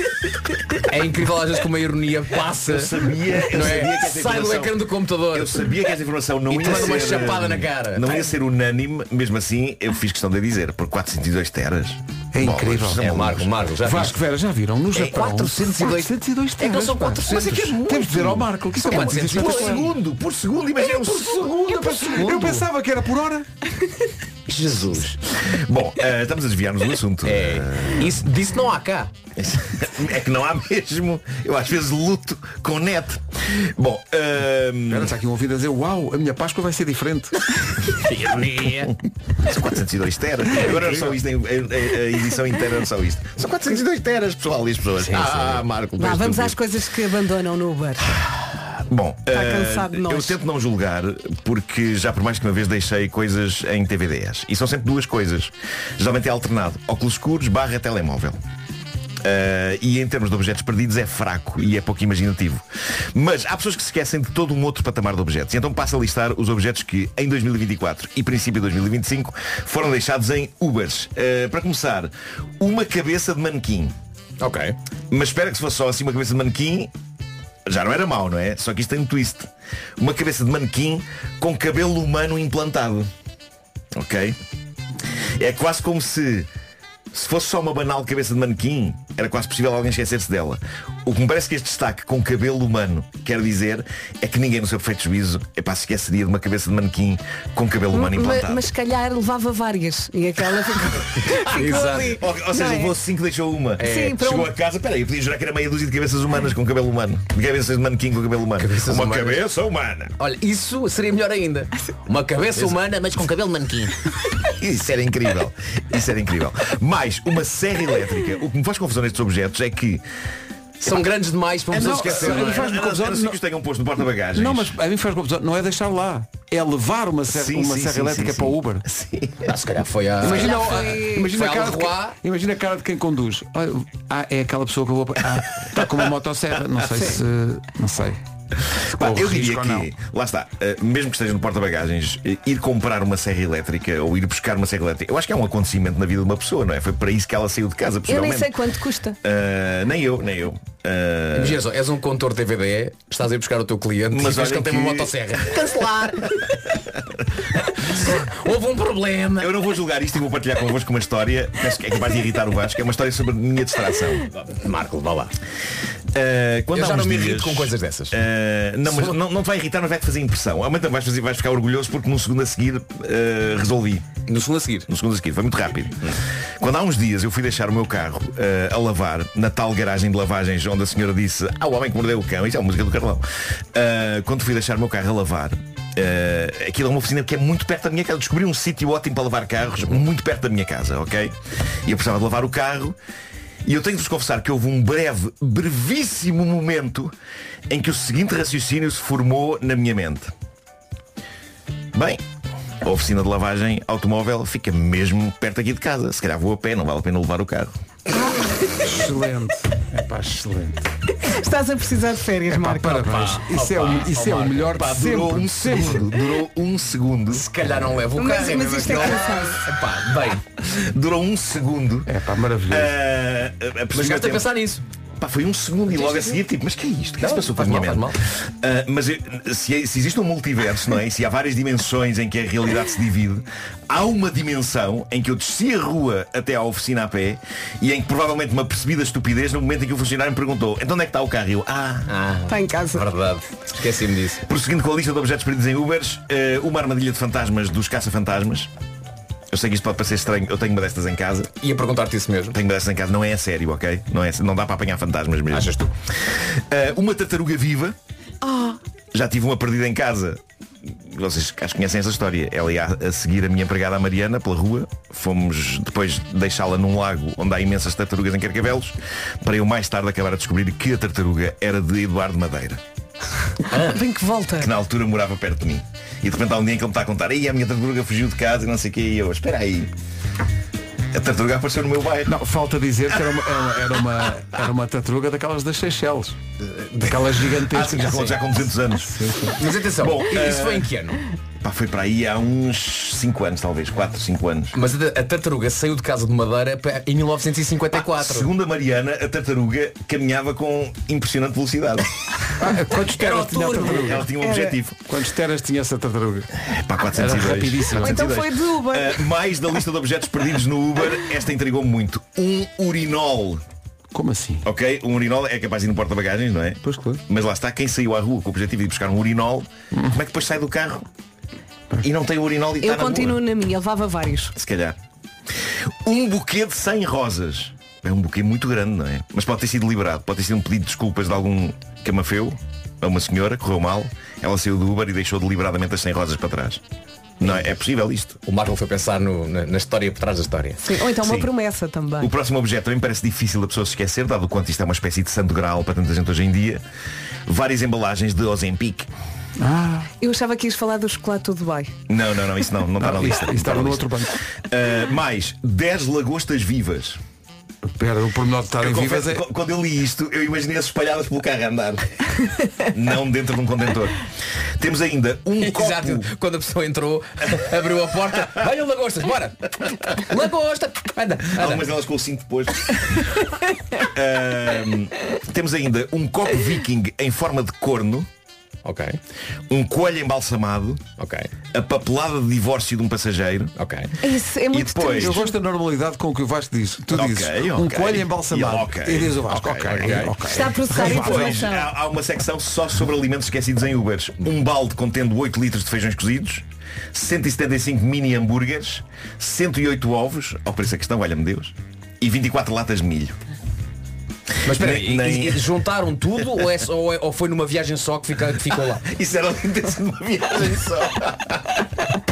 É incrível às vezes como a ironia passa. Eu sabia, eu não sabia é? que esta Sai do informação- ecrã do computador. Eu sabia que esta informação não E te ia manda ser uma chapada na cara. Não ia ser unânime, mesmo assim eu fiz questão de dizer, por quatrocentos e dois teras. É Bolas, incrível. são É, malucos. Marco, Marco, já Vasco, Vera, já viram? No Japão. quatrocentos e dois. quatrocentos e dois É que não são pá. quatrocentos. Mas é que é muito. Temos de dizer ao Marco que isso é São muito quatrocentos. Por espetacular. segundo, por segundo, imagina um segundo, por segundo. Eu pensava que era por hora. Jesus. Bom, eh, estamos a desviar-nos do assunto. É. Isso, disso não há cá. É que não há mesmo. Eu às vezes luto com net. Bom, ehm, Espera, está aqui um ouvido a dizer, uau, a minha Páscoa vai ser diferente. Ironia. são quatrocentos e dois teras. Agora era só isto, a, a- a edição inteira era só isto. São quatrocentos e dois teras, pessoal, e as pessoas. ah, Marco, Vá, tens vamos tudo às isso. coisas que abandonam no Uber. Bom, Está eh, cansado de nós. eu tento não julgar porque já por mais que uma vez deixei coisas em T V Ds. E são sempre duas coisas. Geralmente é alternado. Óculos escuros barra telemóvel. Uh, e em termos de objetos perdidos é fraco e é pouco imaginativo. Mas há pessoas que se esquecem de todo um outro patamar de objetos. E então passo a listar os objetos que em dois mil e vinte e quatro e princípio de dois mil e vinte e cinco foram deixados em Ubers. Uh, para começar, uma cabeça de manequim. Ok. Mas espera que se fosse só assim uma cabeça de manequim já não era mau, não é? Só que isto tem um twist. Uma cabeça de manequim com cabelo humano implantado. Ok? É quase como se Se fosse só uma banal cabeça de manequim, era quase possível alguém esquecer-se dela. O que me parece que este destaque com cabelo humano quer dizer é que ninguém no seu perfeito juízo epá, se esqueceria de uma cabeça de manequim com cabelo humano mas, implantado. mas se calhar levava várias e aquela ficou, ficou ali. Ou, ou seja, Não é? levou cinco, deixou uma. É. Sim, Chegou pronto. a casa, peraí, eu podia jurar que era meia dúzia de cabeças humanas com cabelo humano. De cabeças de manequim com cabelo humano. Cabeças uma humanas. cabeça humana. Olha, isso seria melhor ainda. Uma cabeça humana, mas com cabelo de manequim. Isso era incrível. Isso era incrível. Mais uma serra elétrica. O que me faz confusão nestes objetos é que São grandes demais para pessoas esquecer. Não, não, faz-me confusão. Não sei que os tenham posto no porta-bagagens. Não, mas a mim faz confusão. Não é deixar lá. É levar uma serra, Sim, uma sim, serra sim, elétrica sim, para o sim. Uber. Sim. Ah, se calhar foi a. Imagina, se calhar a- foi- imagina, foi a cara de quem, Leroy. imagina a cara de quem conduz. Olha, ah, é aquela pessoa que eu vou. Ah, está com uma motosserra. Não sei se. Não sei. Pá, Corre eu diria risco ou não. que, lá está, uh, mesmo que esteja no porta-bagagens, uh, ir comprar uma serra elétrica ou ir buscar uma serra elétrica, eu acho que é um acontecimento na vida de uma pessoa, não é? Foi para isso que ela saiu de casa, Eu nem possivelmente. sei quanto custa. Uh, nem eu, nem eu. Uh, Imagina só, és um condutor D V D E, estás a ir buscar o teu cliente Mas e vês que olha ele tem uma que- motosserra. Cancelar! Houve um problema. Eu não vou julgar isto e vou partilhar convosco uma história, penso que é capaz de irritar o Vasco, é uma história sobre a minha distração. Marco, vá lá. Uh, quando Eu há já uns não me dias, irrito com coisas dessas. uh, não, mas não, não te vai irritar, mas vai-te fazer impressão. Ao mesmo tempo vais, fazer, vais ficar orgulhoso porque num segundo a seguir uh, resolvi. No segundo a seguir? No segundo a seguir, foi muito rápido. Quando há uns dias eu fui deixar o meu carro uh, a lavar na tal garagem de lavagens onde a senhora disse: ah, o homem que mordeu o cão, isso é a música do Carlão. Uh, quando fui deixar o meu carro a lavar, Uh, aquilo é uma oficina que é muito perto da minha casa. Descobri um sítio ótimo para lavar carros, muito perto da minha casa, ok? E eu precisava de lavar o carro. E eu tenho de vos confessar que houve um breve, brevíssimo momento em que o seguinte raciocínio se formou na minha mente. Bem, a oficina de lavagem automóvel fica mesmo perto aqui de casa. Se calhar vou a pé, não vale a pena levar o carro. Excelente. É pá, excelente. Estás a precisar de férias, Marco. Parabéns. Isso é o, isso é o melhor Pá, de durou sempre. um segundo. Durou um segundo. Se calhar não levo o Mas- carro. mas isto é mesmo cansaço. aquilo. Epá, bem, Durou um segundo. É pá, maravilhoso. Uh, a, a mas chegaste a pensar nisso. Pá, foi um segundo e logo a seguir, tipo, mas que é isto? O que é que se passou para a faz minha mal, mente? faz Ah, mas eu- se, se existe um multiverso, não é? E se há várias dimensões em que a realidade se divide, há uma dimensão em que eu desci a rua até à oficina a pé e em que provavelmente me apercebi da estupidez no momento em que o funcionário me perguntou: então onde é que está o carro? E eu, ah, Ah, Está em casa. verdade. Esqueci-me disso. prosseguindo com a lista de objetos perdidos em Ubers, ah, uma armadilha de fantasmas dos caça-fantasmas. Eu sei que isto pode parecer estranho, eu tenho uma destas em casa. Ia perguntar-te isso mesmo. Tenho uma destas em casa, não é a sério, ok? Não, é, não dá para apanhar fantasmas mesmo. Achas tu? Ah, uma tartaruga viva. Oh, Já tive uma perdida em casa. Vocês acho que conhecem essa história. Ela ia a seguir a minha empregada a Mariana pela rua. Fomos depois deixá-la num lago onde há imensas tartarugas em Carcavelos, para eu mais tarde acabar a descobrir que a tartaruga era de Eduardo Madeira, vem que volta. que na altura morava perto de mim. E de repente há um dia em que ele me está a contar: aí a minha tartaruga fugiu de casa e não sei o que. E eu, espera aí, a tartaruga apareceu no meu bairro. Não, falta dizer que era uma, era, era uma, era uma tartaruga daquelas das Seychelles. Daquelas Ah, gigantescas. sim, já, com, já com duzentos anos. Mas atenção, Bom, isso eh, foi em que ano? Pá, foi para aí há uns cinco anos, talvez, quatro, cinco anos. Mas a, a tartaruga saiu de casa de Madeira pa- em mil novecentos e cinquenta e quatro. Segundo a Mariana, a tartaruga caminhava com impressionante velocidade. Ah, quantos teras tinha a tartaruga? Ela tinha um objetivo. Quantos teras tinha essa tartaruga? Para quatrocentos e dois. Era rapidíssimo. Então foi de Uber. Uh, mais da lista de objetos perdidos no Uber, esta intrigou-me muito. Um urinol. Como assim? Ok? Um urinol é capaz de ir no porta-bagagens, não é? Pois claro. Mas lá está, quem saiu à rua com o objetivo de ir buscar um urinol, como é que depois sai do carro e não tem o urinol e Eu está na continuo rua? na minha, levava vários. Se calhar. Um buquê de cem rosas. É um buquê muito grande, não é? Mas pode ter sido liberado. Pode ter sido um pedido de desculpas de algum camafeu a uma senhora, correu mal. Ela saiu do Uber e deixou deliberadamente as cem rosas para trás. Não é? É possível isto. O Marco foi pensar no- na, na história por trás da história. Sim. Ou então uma Sim. promessa também. O próximo objeto também parece difícil da pessoa se esquecer, dado o quanto isto é uma espécie de santo graal para tanta gente hoje em dia. Várias embalagens de Ozempic. Ah, Eu achava que ias falar do chocolate do Dubai. Não, não, não, isso não, não está na Não, lista. isso- isso Não está estava na no lista. outro banco. Uh, mais dez lagostas vivas. espera, o pormenor de estarem Eu vivas confesso, é... que quando eu li isto, eu imaginei-as espalhadas pelo carro a andar. Não dentro de um contentor. Temos ainda um copo. Exato, quando a pessoa entrou, abriu a porta, venham lagostas, bora! Lagosta! Anda, anda. Algumas delas com o cinto depois. Ahm, temos ainda um copo viking em forma de corno. Ok, Um coelho embalsamado. ok, A papelada de divórcio de um passageiro. ok. Isso é muito depois- triste. Eu gosto da normalidade com que o Vasco diz. Tu Ok, dizes ok. um coelho embalsamado. E, ok. E diz o Vasco, Ok, ok, ok. ok. Está a processar a Depois informação. há, há uma secção só sobre alimentos esquecidos em Ubers. Um balde contendo oito litros de feijões cozidos, cento e setenta e cinco mini hambúrgueres, cento e oito ovos, ao preço a questão, valha-me Deus, e vinte e quatro latas de milho. Mas espera aí, Nem- e- e juntaram tudo ou, é só- ou é- ou foi numa viagem só que, fica- que ficou lá? Isso era o intenso de uma viagem só.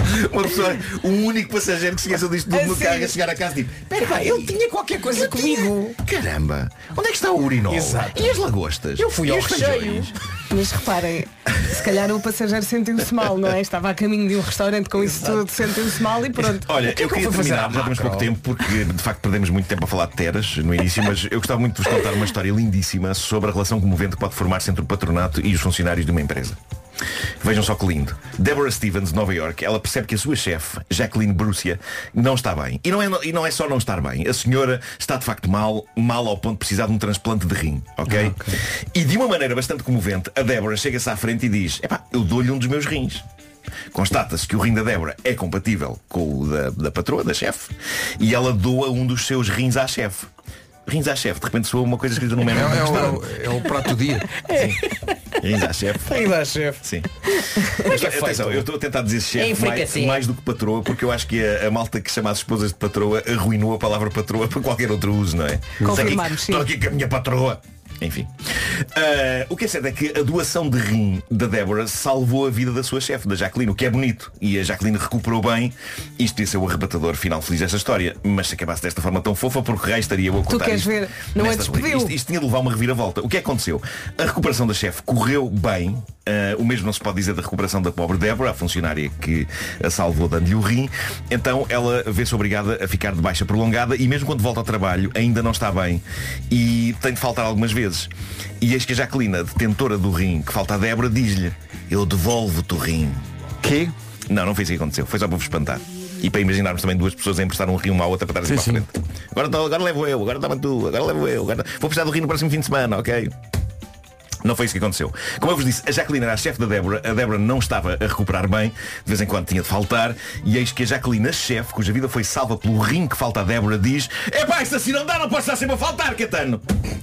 Uma pessoa, o único passageiro que se esqueceu disto tudo no carro a chegar a casa tipo, Pera, ele tinha qualquer coisa comigo. Caramba, onde é que está o urinol? Exato. E as lagostas? Eu fui e ao os recheio. feijões? Mas reparem, se calhar o passageiro sentiu-se mal, não é? Estava a caminho de um restaurante com isso tudo, sentiu-se mal e pronto. Olha, que é eu que queria eu fui fazer terminar, à já temos macro? pouco tempo, porque de facto perdemos muito tempo a falar de teras no início, mas eu gostava muito de vos contar uma história lindíssima sobre a relação comovente que pode formar-se entre o patronato e os funcionários de uma empresa. Vejam só que lindo. Deborah Stevens, de Nova York, ela percebe que a sua chefe, Jacqueline Brucia, não está bem. E não, é, e não é só não estar bem. A senhora está de facto mal, mal ao ponto de precisar de um transplante de rim, ok? okay. E de uma maneira bastante comovente, a Deborah chega-se à frente e diz, epá, eu dou-lhe um dos meus rins. Constata-se que o rim da Deborah é compatível com o da, da patroa, da chefe, e ela doa um dos seus rins à chefe. Rins à chefe, de repente soa uma coisa escrita no menu. É, é, o, é o prato do dia. Sim. Rins à chefe. Rins à chefe. Sim. Mas, mas, atenção, eu estou a tentar dizer chefe mais, mais do que patroa, porque eu acho que a, a malta que chama as esposas de patroa arruinou a palavra patroa para qualquer outro uso, não é? Estou aqui com a minha patroa. Enfim, uh, o que é certo é que a doação de rim da Deborah salvou a vida da sua chefe, da Jacqueline, o que é bonito. E a Jacqueline recuperou bem. Isto ia ser o arrebatador final feliz desta história. Mas se acabasse desta forma tão fofa, porque raio estaria eu a contar. Tu queres isto ver? Não é despediu. Isto, isto tinha de levar uma reviravolta. O que aconteceu? A recuperação da chefe correu bem. Uh, o mesmo não se pode dizer da recuperação da pobre Deborah, a funcionária que a salvou dando-lhe o rim. Então ela vê-se obrigada a ficar de baixa prolongada e mesmo quando volta ao trabalho ainda não está bem e tem de faltar algumas vezes. E eis que a Jacqueline, a detentora do rim que falta a Deborah, diz-lhe, eu devolvo-te o rim. Quê? Não, não foi isso que aconteceu. Foi só para vos espantar. E para imaginarmos também duas pessoas a emprestar um rim uma à outra para estar assim para a frente. Agora, agora levo eu, agora dá-me tu, agora levo eu. Agora... Vou precisar do rim no próximo fim de semana, ok? Não foi isso que aconteceu. Como eu vos disse, a Jacqueline era a chefe da Deborah. A Deborah não estava a recuperar bem. De vez em quando tinha de faltar. E eis que a Jacqueline, a chefe, cuja vida foi salva pelo rim que falta a Deborah, diz, epá, isto assim não dá, não posso estar sempre a faltar, Catano.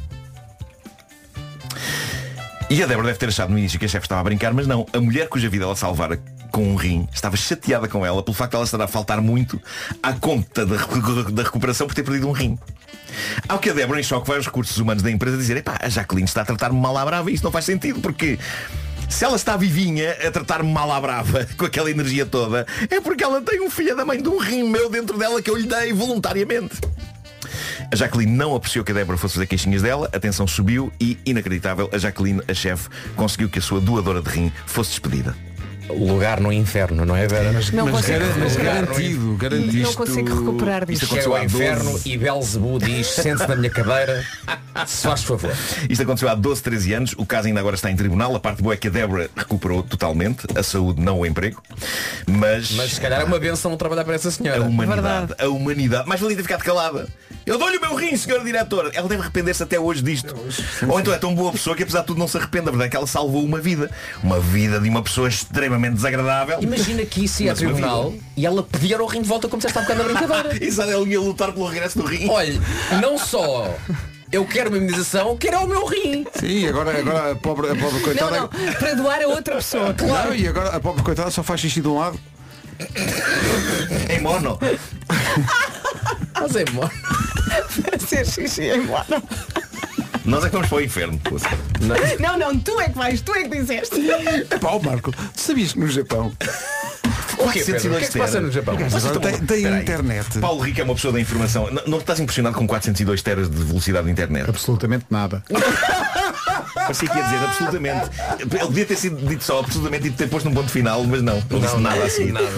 E a Deborah deve ter achado no início que a chefe estava a brincar, mas não. A mulher cuja vida ela salvara com um rim estava chateada com ela pelo facto de ela estar a faltar muito à conta da, da recuperação por ter perdido um rim. Ao que a Deborah, em choque, vai aos recursos humanos da empresa dizer, epá, a Jacqueline está a tratar-me mal à brava e isto não faz sentido, porque se ela está vivinha a tratar-me mal à brava com aquela energia toda, é porque ela tem um filho da mãe de um rim meu dentro dela que eu lhe dei voluntariamente. A Jacqueline não apreciou que a Deborah fosse fazer queixinhas dela, a tensão subiu e, inacreditável, a Jacqueline, a chefe, conseguiu que a sua doadora de rim fosse despedida. Lugar no inferno, não é, Vera? Mas, não mas, consigo, gar mas garantido, garantido. Não consigo recuperar disto. Isto aconteceu ao inferno e Belzebu diz, sente-se na minha cadeira, se faz favor. Isto aconteceu há doze, treze anos, o caso ainda agora está em tribunal. A parte boa é que a Deborah recuperou totalmente, a saúde, não o emprego. Mas, mas se calhar é uma benção não trabalhar para essa senhora. A humanidade, Verdade. a humanidade. Mas valia ter ficado calada. Eu dou-lhe o meu rim, senhora diretora. Ela deve arrepender-se até hoje disto. Hoje. Ou então é tão boa pessoa que apesar de tudo não se arrepende. A verdade é que ela salvou uma vida. Uma vida de uma pessoa extremamente desagradável. Imagina que isso ia a tribunal e ela pedia o rim de volta como se estava um bocado na brincadeira. Exato, ela ia lutar pelo regresso do rim. Olha, não só eu quero uma imunização, quero o meu rim. Sim, agora, agora a pobre, a pobre coitada. Não, não, para doar a outra pessoa. Claro. Não, e agora a pobre coitada só faz xixi de um lado. Em mono. Mas é mono. Ser xixi em mono. Nós é que vamos para o inferno. Não, não, tu é que vais, tu é que disseste. Epá, ó Marco, tu sabias que no Japão O quê, Pedro? O que é que se passa no Japão? Agora tem, tem internet. Paulo Rico é uma pessoa da informação. Não, não estás impressionado com quatrocentos e dois teras de velocidade de internet? Absolutamente nada. Parecia que ia dizer absolutamente. Ele devia ter sido dito só absolutamente e ter posto um ponto final, mas não. Não disse nada assim. Nada.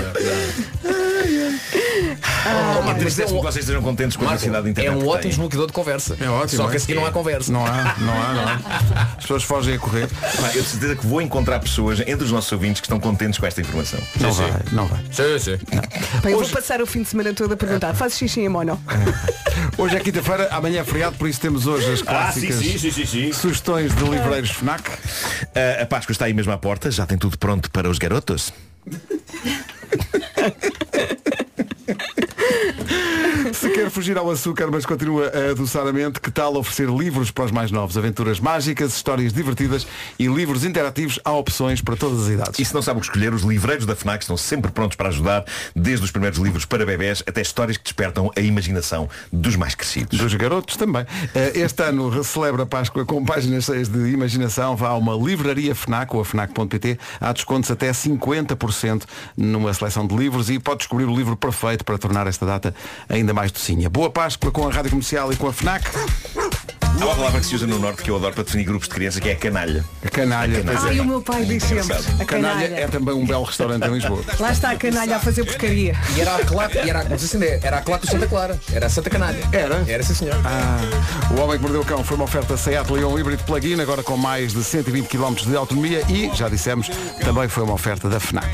Ah, oh, entristece-me que vocês estejam contentes com a velocidade de internet. É um ótimo desbloqueador de conversa. É ótimo. Só que a seguir não há conversa. Não há, não há, não há. As pessoas fogem a correr. Ah, eu tenho certeza que vou encontrar pessoas entre os nossos ouvintes que estão contentes com esta informação. Não sim, vai, sim. não vai. Sim, sim. Bem, eu vou passar o fim de semana todo a perguntar, fazes xixi em mono? Hoje é quinta-feira, amanhã é feriado, por isso temos hoje as clássicas ah, sim, sim, sim, sim. sugestões de livreiros FNAC. Uh, a Páscoa está aí mesmo à porta, já tem tudo pronto para os garotos. Se quer fugir ao açúcar, mas continua a adoçar a mente. Que tal oferecer livros para os mais novos? Aventuras mágicas, histórias divertidas e livros interativos. Há opções para todas as idades. E se não sabe o que escolher, os livreiros da FNAC estão sempre prontos para ajudar, desde os primeiros livros para bebés até histórias que despertam a imaginação dos mais crescidos. Dos garotos também. Este ano celebra a Páscoa com páginas cheias de imaginação. Vá a uma livraria FNAC ou a FNAC ponto pt. Há descontos até cinquenta por cento numa seleção de livros e pode descobrir o livro perfeito para tornar esta data ainda mais docinha. Boa Páscoa com a Rádio Comercial e com a FNAC. Há uma palavra que se usa no Norte que eu adoro para definir grupos de criança, que é a canalha. A canalha. Ai, o meu pai diz sempre. A canalha é também um belo restaurante em Lisboa. Lá está a canalha a fazer porcaria. E era a claque, e era, não sei se ainda é, era a claque do Santa Clara. Era a Santa Canalha. Era? Era, sim senhor. Ah, o Homem que Mordeu o Cão foi uma oferta Seat Leon Híbrido Plug-in, agora com mais de cento e vinte quilómetros de autonomia e, já dissemos, também foi uma oferta da FNAC.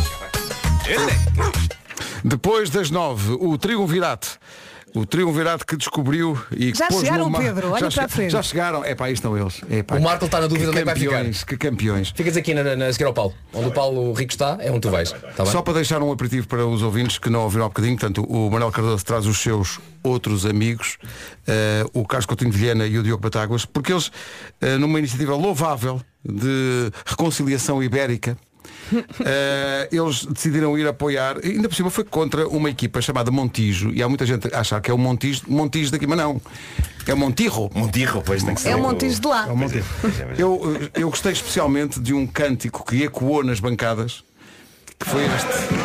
Depois das nove, o Triunvirato. O Triunvirato que descobriu e que já pôs chegaram, numa... Pedro, olha já para a frente. Já chegaram, é pá, aí estão eles. Epá, o Marco está na dúvida onde é que vai ficar. Que campeões. Ficas aqui na, na, a seguir ao Paulo. Onde o Paulo Rico está, é onde tu vais. Tá bem? Só para deixar um aperitivo para os ouvintes que não ouviram há bocadinho, portanto, o Manuel Cardoso traz os seus outros amigos, uh, o Carlos Coutinho Vilhena e o Diogo Batáguas, porque eles, uh, numa iniciativa louvável de reconciliação ibérica, Uh, eles decidiram ir apoiar, ainda por cima foi contra uma equipa chamada Montijo, e há muita gente a achar que é o Montijo, Montijo daqui, mas não, é o Montijo. Montijo, pois tem que ser. É o Montijo de lá. É o Montijo. Eu, eu gostei especialmente de um cântico que ecoou nas bancadas, que foi este.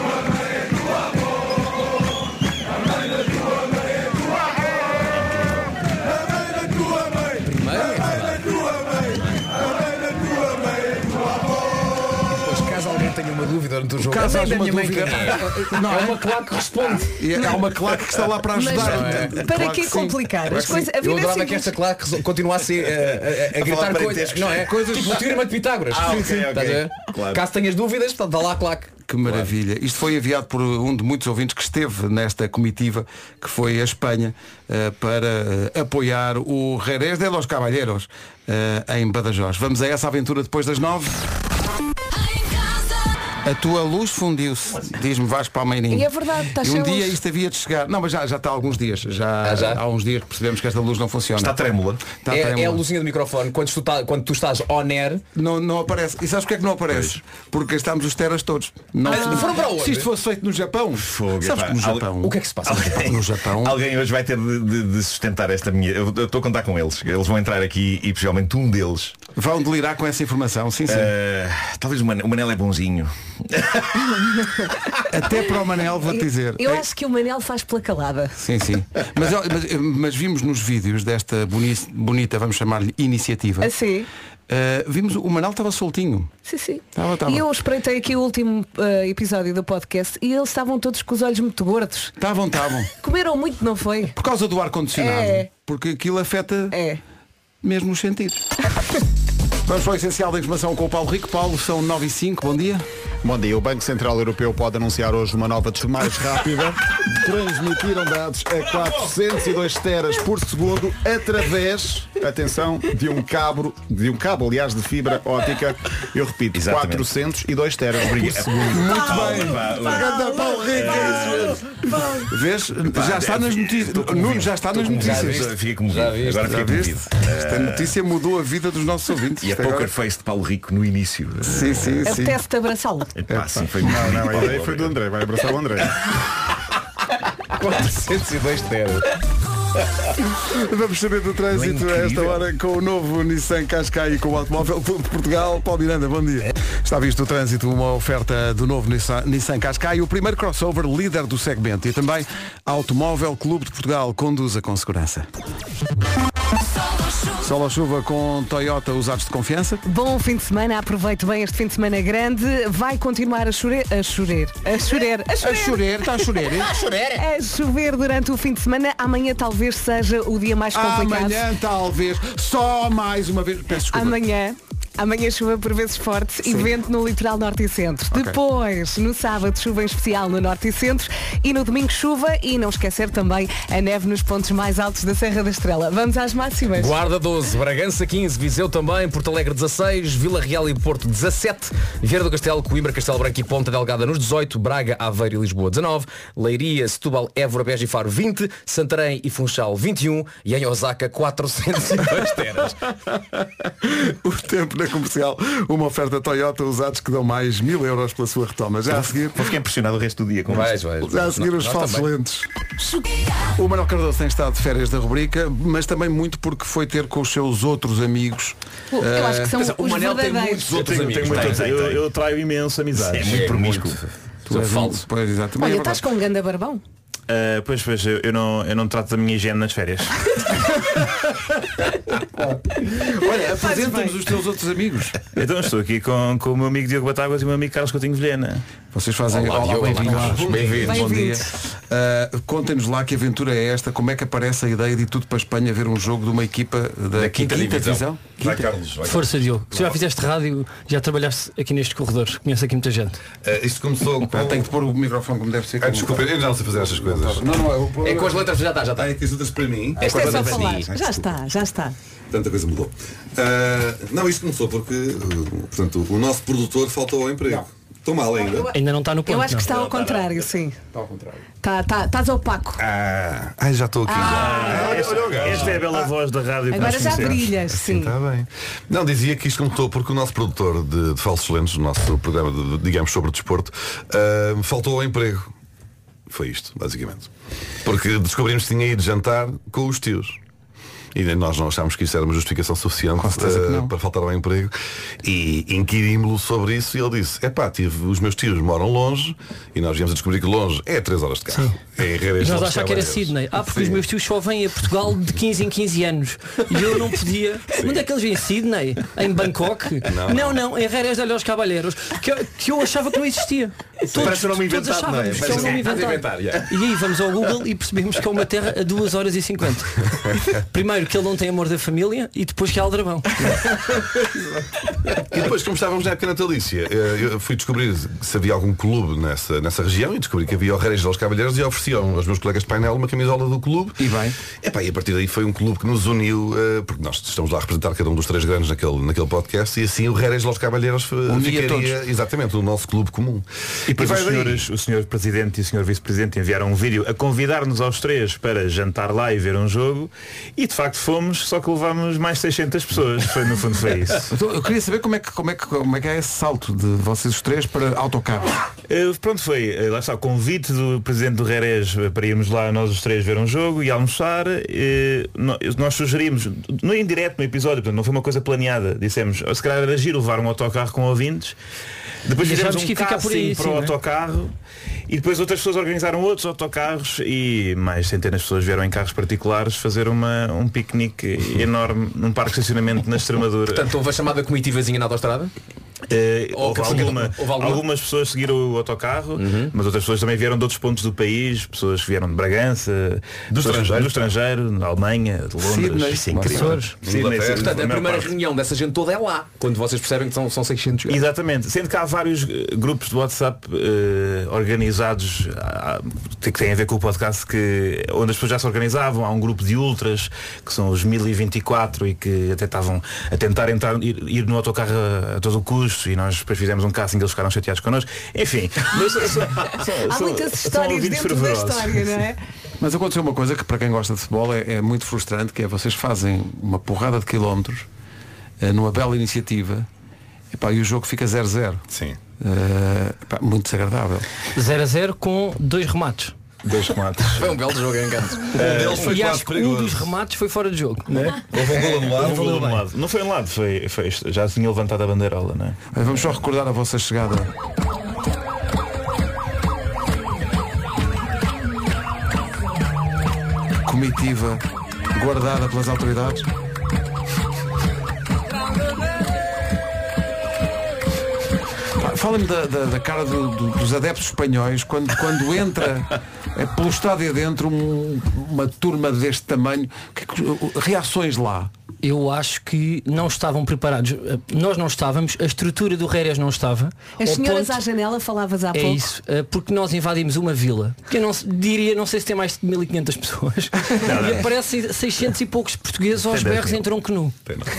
Tenho uma dúvida durante o jogo. Caso haja da uma minha mãe dúvida, que... não, é uma claque que responde. E há uma claque que está lá para ajudar. Mas, é? para claro que, que complicar as coisas? A vida Eu adorava é que esta claque continuasse a, a, a, a gritar coisas. Não é? Coisas tipo o teorema de Pitágoras. Ah, okay, okay. Okay. Claro. Caso tenhas dúvidas, está lá a claque. Que maravilha. Claro. Isto foi enviado por um de muitos ouvintes que esteve nesta comitiva, que foi a Espanha, uh, para uh, apoiar o Jerez de los Caballeros uh, em Badajoz. Vamos a essa aventura depois das nove. A tua luz fundiu-se, diz-me Vasco Palmeirinho. E é verdade, está E um cheio dia luz. isto havia de chegar. Não, mas já, já está há alguns dias. Já, ah, já? Há uns dias que percebemos que esta luz não funciona. Está trêmula. Está é, trêmula. é a luzinha do microfone. Quando tu, tá, quando tu estás on air, não, não aparece. E sabes porque é que não aparece? Pois. Porque gastámos os teras todos. Não, ah, não. Foram para onde? Se isto fosse feito no Japão. Fogo, sabes que no Japão. O que é que se passa alguém, no Japão? Alguém hoje vai ter de, de, de sustentar esta minha. Eu estou a contar com eles. Eles vão entrar aqui e possivelmente um deles. Vão delirar com essa informação, sim, sim. Uh, talvez o Manel, o Manel é bonzinho. Até para o Manel vou-te dizer. Eu é... acho que o Manel faz pela calada. Sim, sim. Mas, mas, mas vimos nos vídeos desta boni, bonita, vamos chamar-lhe, iniciativa. Assim. Uh, vimos o Manel estava soltinho. Sim, sim. Tava, tava. E eu espreitei aqui o último uh, episódio do podcast e eles estavam todos com os olhos muito gordos. Estavam, estavam. Comeram muito, não foi? Por causa do ar-condicionado. É. Porque aquilo afeta é. mesmo os sentidos. Vamos para o essencial da informação com o Paulo Rico. Paulo, são nove e cinco, bom dia. Bom dia. O Banco Central Europeu pode anunciar hoje uma nova mais rápida. Transmitiram dados a quatrocentos e dois teras por segundo através, atenção, de um cabo, de um cabo, aliás, de fibra óptica. Eu repito, exatamente. quatrocentos e dois teras por segundo. Muito bem. Paulo Rico. Vês? Já está nas notícias. Nuno já está nas notícias. Fica comovido. Agora fica comovido. Esta notícia mudou a vida dos nossos ouvintes. E a poker face de Paulo Rico no início. Sim, sim, sim. Apetece-te abraçá-lo. Epá, sim, foi não, não, a ideia foi do André. Vai abraçar o André. quatrocentos e dois teras. Vamos saber do trânsito a esta hora com o novo Nissan Qashqai e com o Automóvel Clube de Portugal. Paulo Miranda, bom dia. Está visto o trânsito, uma oferta do novo Nissan, Nissan Qashqai, o primeiro crossover líder do segmento, e também Automóvel Clube de Portugal. Conduza com segurança. Sol ou chuva com Toyota, usados de confiança. Bom fim de semana, aproveite bem este fim de semana grande. Vai continuar a chover, a chover, a chover, a chover. A chover, está a chover. A chover. A chover durante o fim de semana. Amanhã talvez seja o dia mais complicado. Amanhã talvez, só mais uma vez. Peço desculpa. Amanhã Amanhã chuva por vezes forte e vento no litoral norte e centro. Okay. Depois, no sábado, chuva em especial no norte e centro e no domingo chuva e não esquecer também a neve nos pontos mais altos da Serra da Estrela. Vamos às máximas. Guarda doze, Bragança quinze, Viseu também, Porto Alegre dezasseis, Vila Real e Porto dezassete, Vieira do Castelo, Coimbra, Castelo Branco e Ponta Delgada nos dezoito, Braga, Aveiro e Lisboa dezanove, Leiria, Setúbal, Évora, Beja e Faro vinte, Santarém e Funchal vinte e um e em Osaka quatrocentos e dois teras. O tempo na comercial, uma oferta Toyota usados que dão mais mil euros pela sua retoma. Já a seguir. Vou ficar impressionado o resto do dia com Vai, isso. vai. Já a seguir Não, os nós falsos também. lentes. O Manuel Cardoso tem estado de férias da rubrica, mas também muito porque foi ter com os seus outros amigos. Eu eh, acho que são Mas o os Manel tem verdadeiros. muitos outros Tenho- amigos. tenho muito- Tem, tem, eu, tem. eu traio imenso amizade. É muito promíscuo. Tu és um- falso. Pois, exato. Também Olha, é estás verdade. com um ganda barbão? Ah, pois, pois, eu, eu não, eu não trato da minha higiene nas férias. Olha, apresenta-nos os teus outros amigos. Então estou aqui com, com o meu amigo Diogo Batáguas e o meu amigo Carlos Coutinho Vilhena. Vocês fazem. Olá, Diogo, bem-vindos. olá, bem-vindos. Bom dia. Bem-vindos. Uh, Contem-nos lá que aventura é esta, como é que aparece a ideia de ir tudo para a Espanha ver um jogo de uma equipa da, Da quinta divisão. Vai, Carlos. Vai, Força, Diogo. Se já fizeste rádio, já trabalhaste aqui nestes corredores. Conheço aqui muita gente. Uh, isto começou com... Tem que pôr o microfone como deve ser. Ah, desculpa, eu já não sei fazer estas coisas. Não, não, é o É com as letras, já está, já está. Ah, é que as outras para mim. Isto é só para falar. si. Já está, já está. Tanta coisa mudou. Uh, não, isto começou porque uh, portanto, o nosso produtor faltou ao emprego. Estou mal ainda. Ainda não está no ponto. Eu acho que não. está ao contrário, sim. Está ao contrário. Tá, tá, estás opaco. Ah, ai, já estou aqui. Ah. já. Olha, olha o gajo. Esta é a bela voz da rádio que Agora nós já conhecemos. brilhas, sim. Está bem. Não, dizia que isto começou porque o nosso produtor de, de Falsos Lentes, o nosso programa, de, digamos, sobre desporto, uh, faltou ao emprego. Foi isto, basicamente. Porque descobrimos que tinha ido jantar com os tios. E nós não achámos que isso era uma justificação suficiente uh, para faltar ao emprego. E inquirimos-lo sobre isso e ele disse, epá, tive, os meus tios moram longe e nós viemos a descobrir que longe é três horas de carro. É E nós achar que era Sydney. Ah, porque Sim. os meus tios só vêm a Portugal de quinze em quinze anos. E eu não podia. Onde é que eles vêm? Sydney? Em Bangkok? Não, Não, não, em Jerez de Los Caballeros. Que, eu- que eu achava que não existia. Parece um nome todos inventado, não é? achávamos que é um nome Parece- inventado. inventar, yeah. E aí vamos ao Google e percebemos que é uma terra a duas horas e cinquenta. Primeiro que ele não tem amor da família e depois que é Aldrabão. E depois, como estávamos na época natalícia, eh, eu fui descobrir se havia algum clube nessa, nessa região e descobri que havia o Jerez dos Cavalheiros e ofereciam aos meus colegas de painel uma camisola do clube. E bem. Epá, e a partir daí foi um clube que nos uniu, eh, porque nós estamos lá a representar cada um dos três grandes naquele, naquele podcast e assim o Jerez dos Cavalheiros eh, Unia ficaria todos. exatamente o nosso clube comum. E depois vai os daí. senhores, o senhor Presidente e o senhor Vice-Presidente enviaram um vídeo a convidar-nos aos três para jantar lá e ver um jogo e de facto fomos, só que levámos mais seiscentas pessoas. Foi, no fundo foi isso. Então, eu queria saber como é, que, como, é que, como é que é esse salto de vocês os três para autocarros. Uh, pronto, foi, uh, lá está, o convite do Presidente do Jerez uh, para irmos lá nós os três ver um jogo e almoçar. uh, no- Nós sugerimos, no indireto no episódio, portanto, não foi uma coisa planeada, dissemos, "Oh, se calhar era giro levar um autocarro com ouvintes." Depois E fizemos achámos um que ia ficar por casting aí, para sim, o não é? autocarro e depois outras pessoas organizaram outros autocarros e mais centenas de pessoas vieram em carros particulares fazer uma, um piquenique enorme num parque de estacionamento na Extremadura. Portanto, houve a chamada comitivazinha na autostrada? Eh, Ou houve que- alguma- houve alguma? Algumas pessoas seguiram o autocarro, mas outras pessoas também vieram de outros pontos do país, pessoas que vieram de Bragança, Do pessoas estrangeiro. do estrangeiro, da Alemanha, de Londres. Sydney. Isso é incrível. Açores. Sydney, Inglaterra. sim, Portanto, a maior primeira parte. reunião dessa gente toda é lá, quando vocês percebem que são, são seiscentos gajos. Exatamente, sendo que há vários eh, grupos de WhatsApp eh, organizados ah, que têm a ver com o podcast, que, onde as pessoas já se organizavam. Há um grupo de ultras que são os mil e vinte e quatro e que até estavam a tentar entrar, ir, ir no autocarro a, a todo o custo e nós depois fizemos um casting e eles ficaram chateados connosco. Enfim, mas são- são- Há são- muitas são histórias ouvintes dentro da fervorosos. história, não é? Mas aconteceu uma coisa que para quem gosta de futebol é, é muito frustrante, que é vocês fazem uma porrada de quilómetros eh, numa bela iniciativa epá, e o jogo fica zero zero. Sim. Eh, epá, muito desagradável. zero a zero com dois remates. Dois remates. Foi um belo jogo em Cantos. deles foi e quase acho que um perigoso. dos remates foi fora de jogo. Não é? Houve um gol anulado. Não foi anulado. Não foi anulado, foi, foi, já tinha levantado a bandeirola, não é? Eh, Vamos só recordar a vossa chegada. Comitiva guardada pelas autoridades. Pá, Fala-me da, da, da cara do, do, dos adeptos espanhóis quando, quando entra é, pelo estádio adentro um, uma turma deste tamanho. Que, que, reações lá? Eu acho que não estavam preparados. Nós não estávamos, a estrutura do Rérez não estava. As Ao senhoras ponto- à janela, falavas há É pouco. isso, eh, porque nós invadimos uma vila que eu não se- diria, não sei se tem mais de mil e quinhentas pessoas. Não, não. E aparecem seiscentos e poucos portugueses aos Tem berros dez em tronco nu.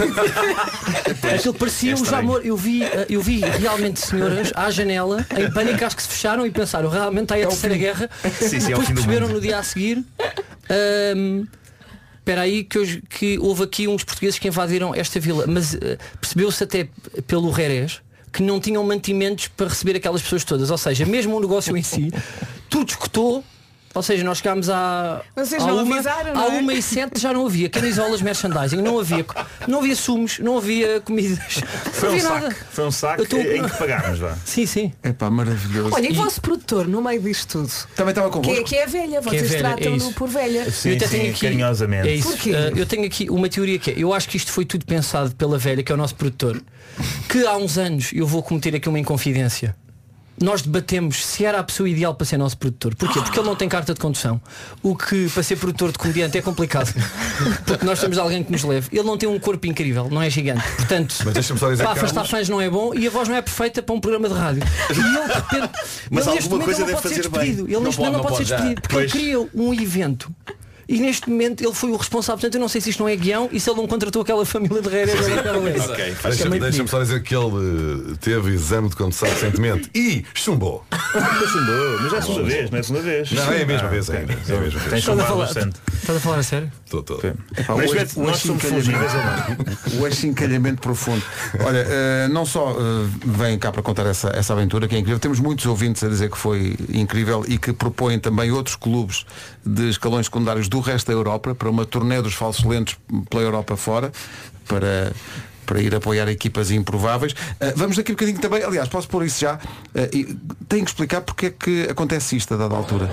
Aquilo parecia É um estranho. jamor. Eu vi, eh, eu vi realmente senhoras à janela em pânico, acho que se fecharam e pensaram, realmente está aí a terceira guerra. Sim, sim, é o Depois fim do perceberam mundo. no dia a seguir. ahm, Espera aí que, hoje, que houve aqui uns portugueses que invadiram esta vila. Mas eh, percebeu-se até pelo Rérez que não tinham mantimentos para receber aquelas pessoas todas. Ou seja, mesmo o negócio em si, tudo escutou. Ou seja, nós chegámos à, Vocês à não uma, avisaram, à não é? uma e sete já não havia camisolas merchandising, não havia, não havia sumos, não havia comidas. Foi não um havia saque. nada. Foi um saque Eu tô- em que pagámos, vá. Sim, sim. É pá, maravilhoso. Olha, e o E- vosso produtor, no meio disto tudo? Também estava Que convosco? é, que é velha, Que é vocês velha, é tratam-no isso. por velha. Sim, Eu até sim, tenho aqui- carinhosamente. É isso. Porquê? Uh, eu tenho aqui uma teoria que é, eu acho que isto foi tudo pensado pela velha, que é o nosso produtor, que há uns anos, eu vou cometer aqui uma inconfidência. Nós debatemos se era a pessoa ideal para ser nosso produtor. Porquê? Porque ele não tem carta de condução. O que para ser produtor de comediante é complicado. Porque nós temos alguém que nos leve. Ele não tem um corpo incrível, não é gigante. Portanto, Mas deixa-me só dizer, para afastar Carlos- fãs não é bom e a voz não é perfeita para um programa de rádio. E ele de repente, Mas ele, neste alguma momento, coisa ele não deve pode ser fazer bem. despedido. Ele Não neste pode, momento não não pode ser pode já. despedido. Porque Pois. ele cria um evento. E neste momento ele foi o responsável. Portanto, eu não sei se isto não é guião e se ele não contratou aquela família de Rérez. Ok, faz Acho que é Deixa-me meio deixa só dizer que ele eh, teve exame de condução recentemente e chumbou. Mas chumbou, mas é a segunda vez, não é a segunda vez. Não, é a mesma Ah, vez ok. ainda. É a mesma vez. Tens Estás a chumbado falar- bastante. Estás a falar a sério? Estou, estou. Epá, Mas o vê, achi- o nós somos achincalhamento- fugíveis ou não? O achincalhamento profundo. Olha, eh, não só eh, vem cá para contar essa, essa aventura que é incrível, temos muitos ouvintes a dizer que foi incrível e que propõem também outros clubes de escalões secundários do resto da Europa para uma turnê dos falsos lentos pela Europa fora, para, para ir apoiar equipas improváveis. Eh, vamos daqui um bocadinho também, aliás, posso pôr isso já, eh, e tenho que explicar porque é que acontece isto a dada altura.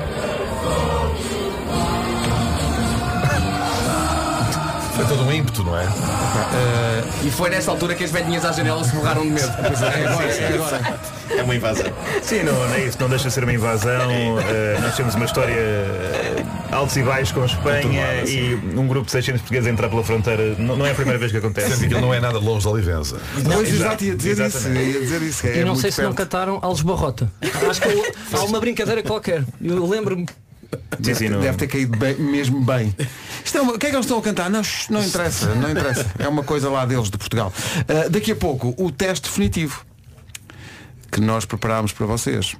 Foi todo um ímpeto, não é? E foi nessa altura que as velhinhas à janela se borraram de medo. É agora, é agora. É uma invasão. Sim, não, não é isso, não deixa de ser uma invasão. Eh, nós temos uma história eh, altos e baixos com a Espanha e um grupo de seiscentos portugueses a entrar pela fronteira. Não, não é a primeira vez que acontece. Sendo que ele não é nada longe de Olivenza. Pois, exato, exato, ia dizer isso, exatamente. ia dizer isso. É E não muito sei se não perto. cantaram Alves Barrota. Acho que eu- há uma brincadeira qualquer. Eu lembro-me. Sim, sim, não- Deve ter caído bem- mesmo bem. Isto é uma- o que é que eles estão a cantar? Não, shh, não interessa, não interessa. É uma coisa lá deles, de Portugal. Ah, daqui a pouco, o teste definitivo que nós preparámos para vocês.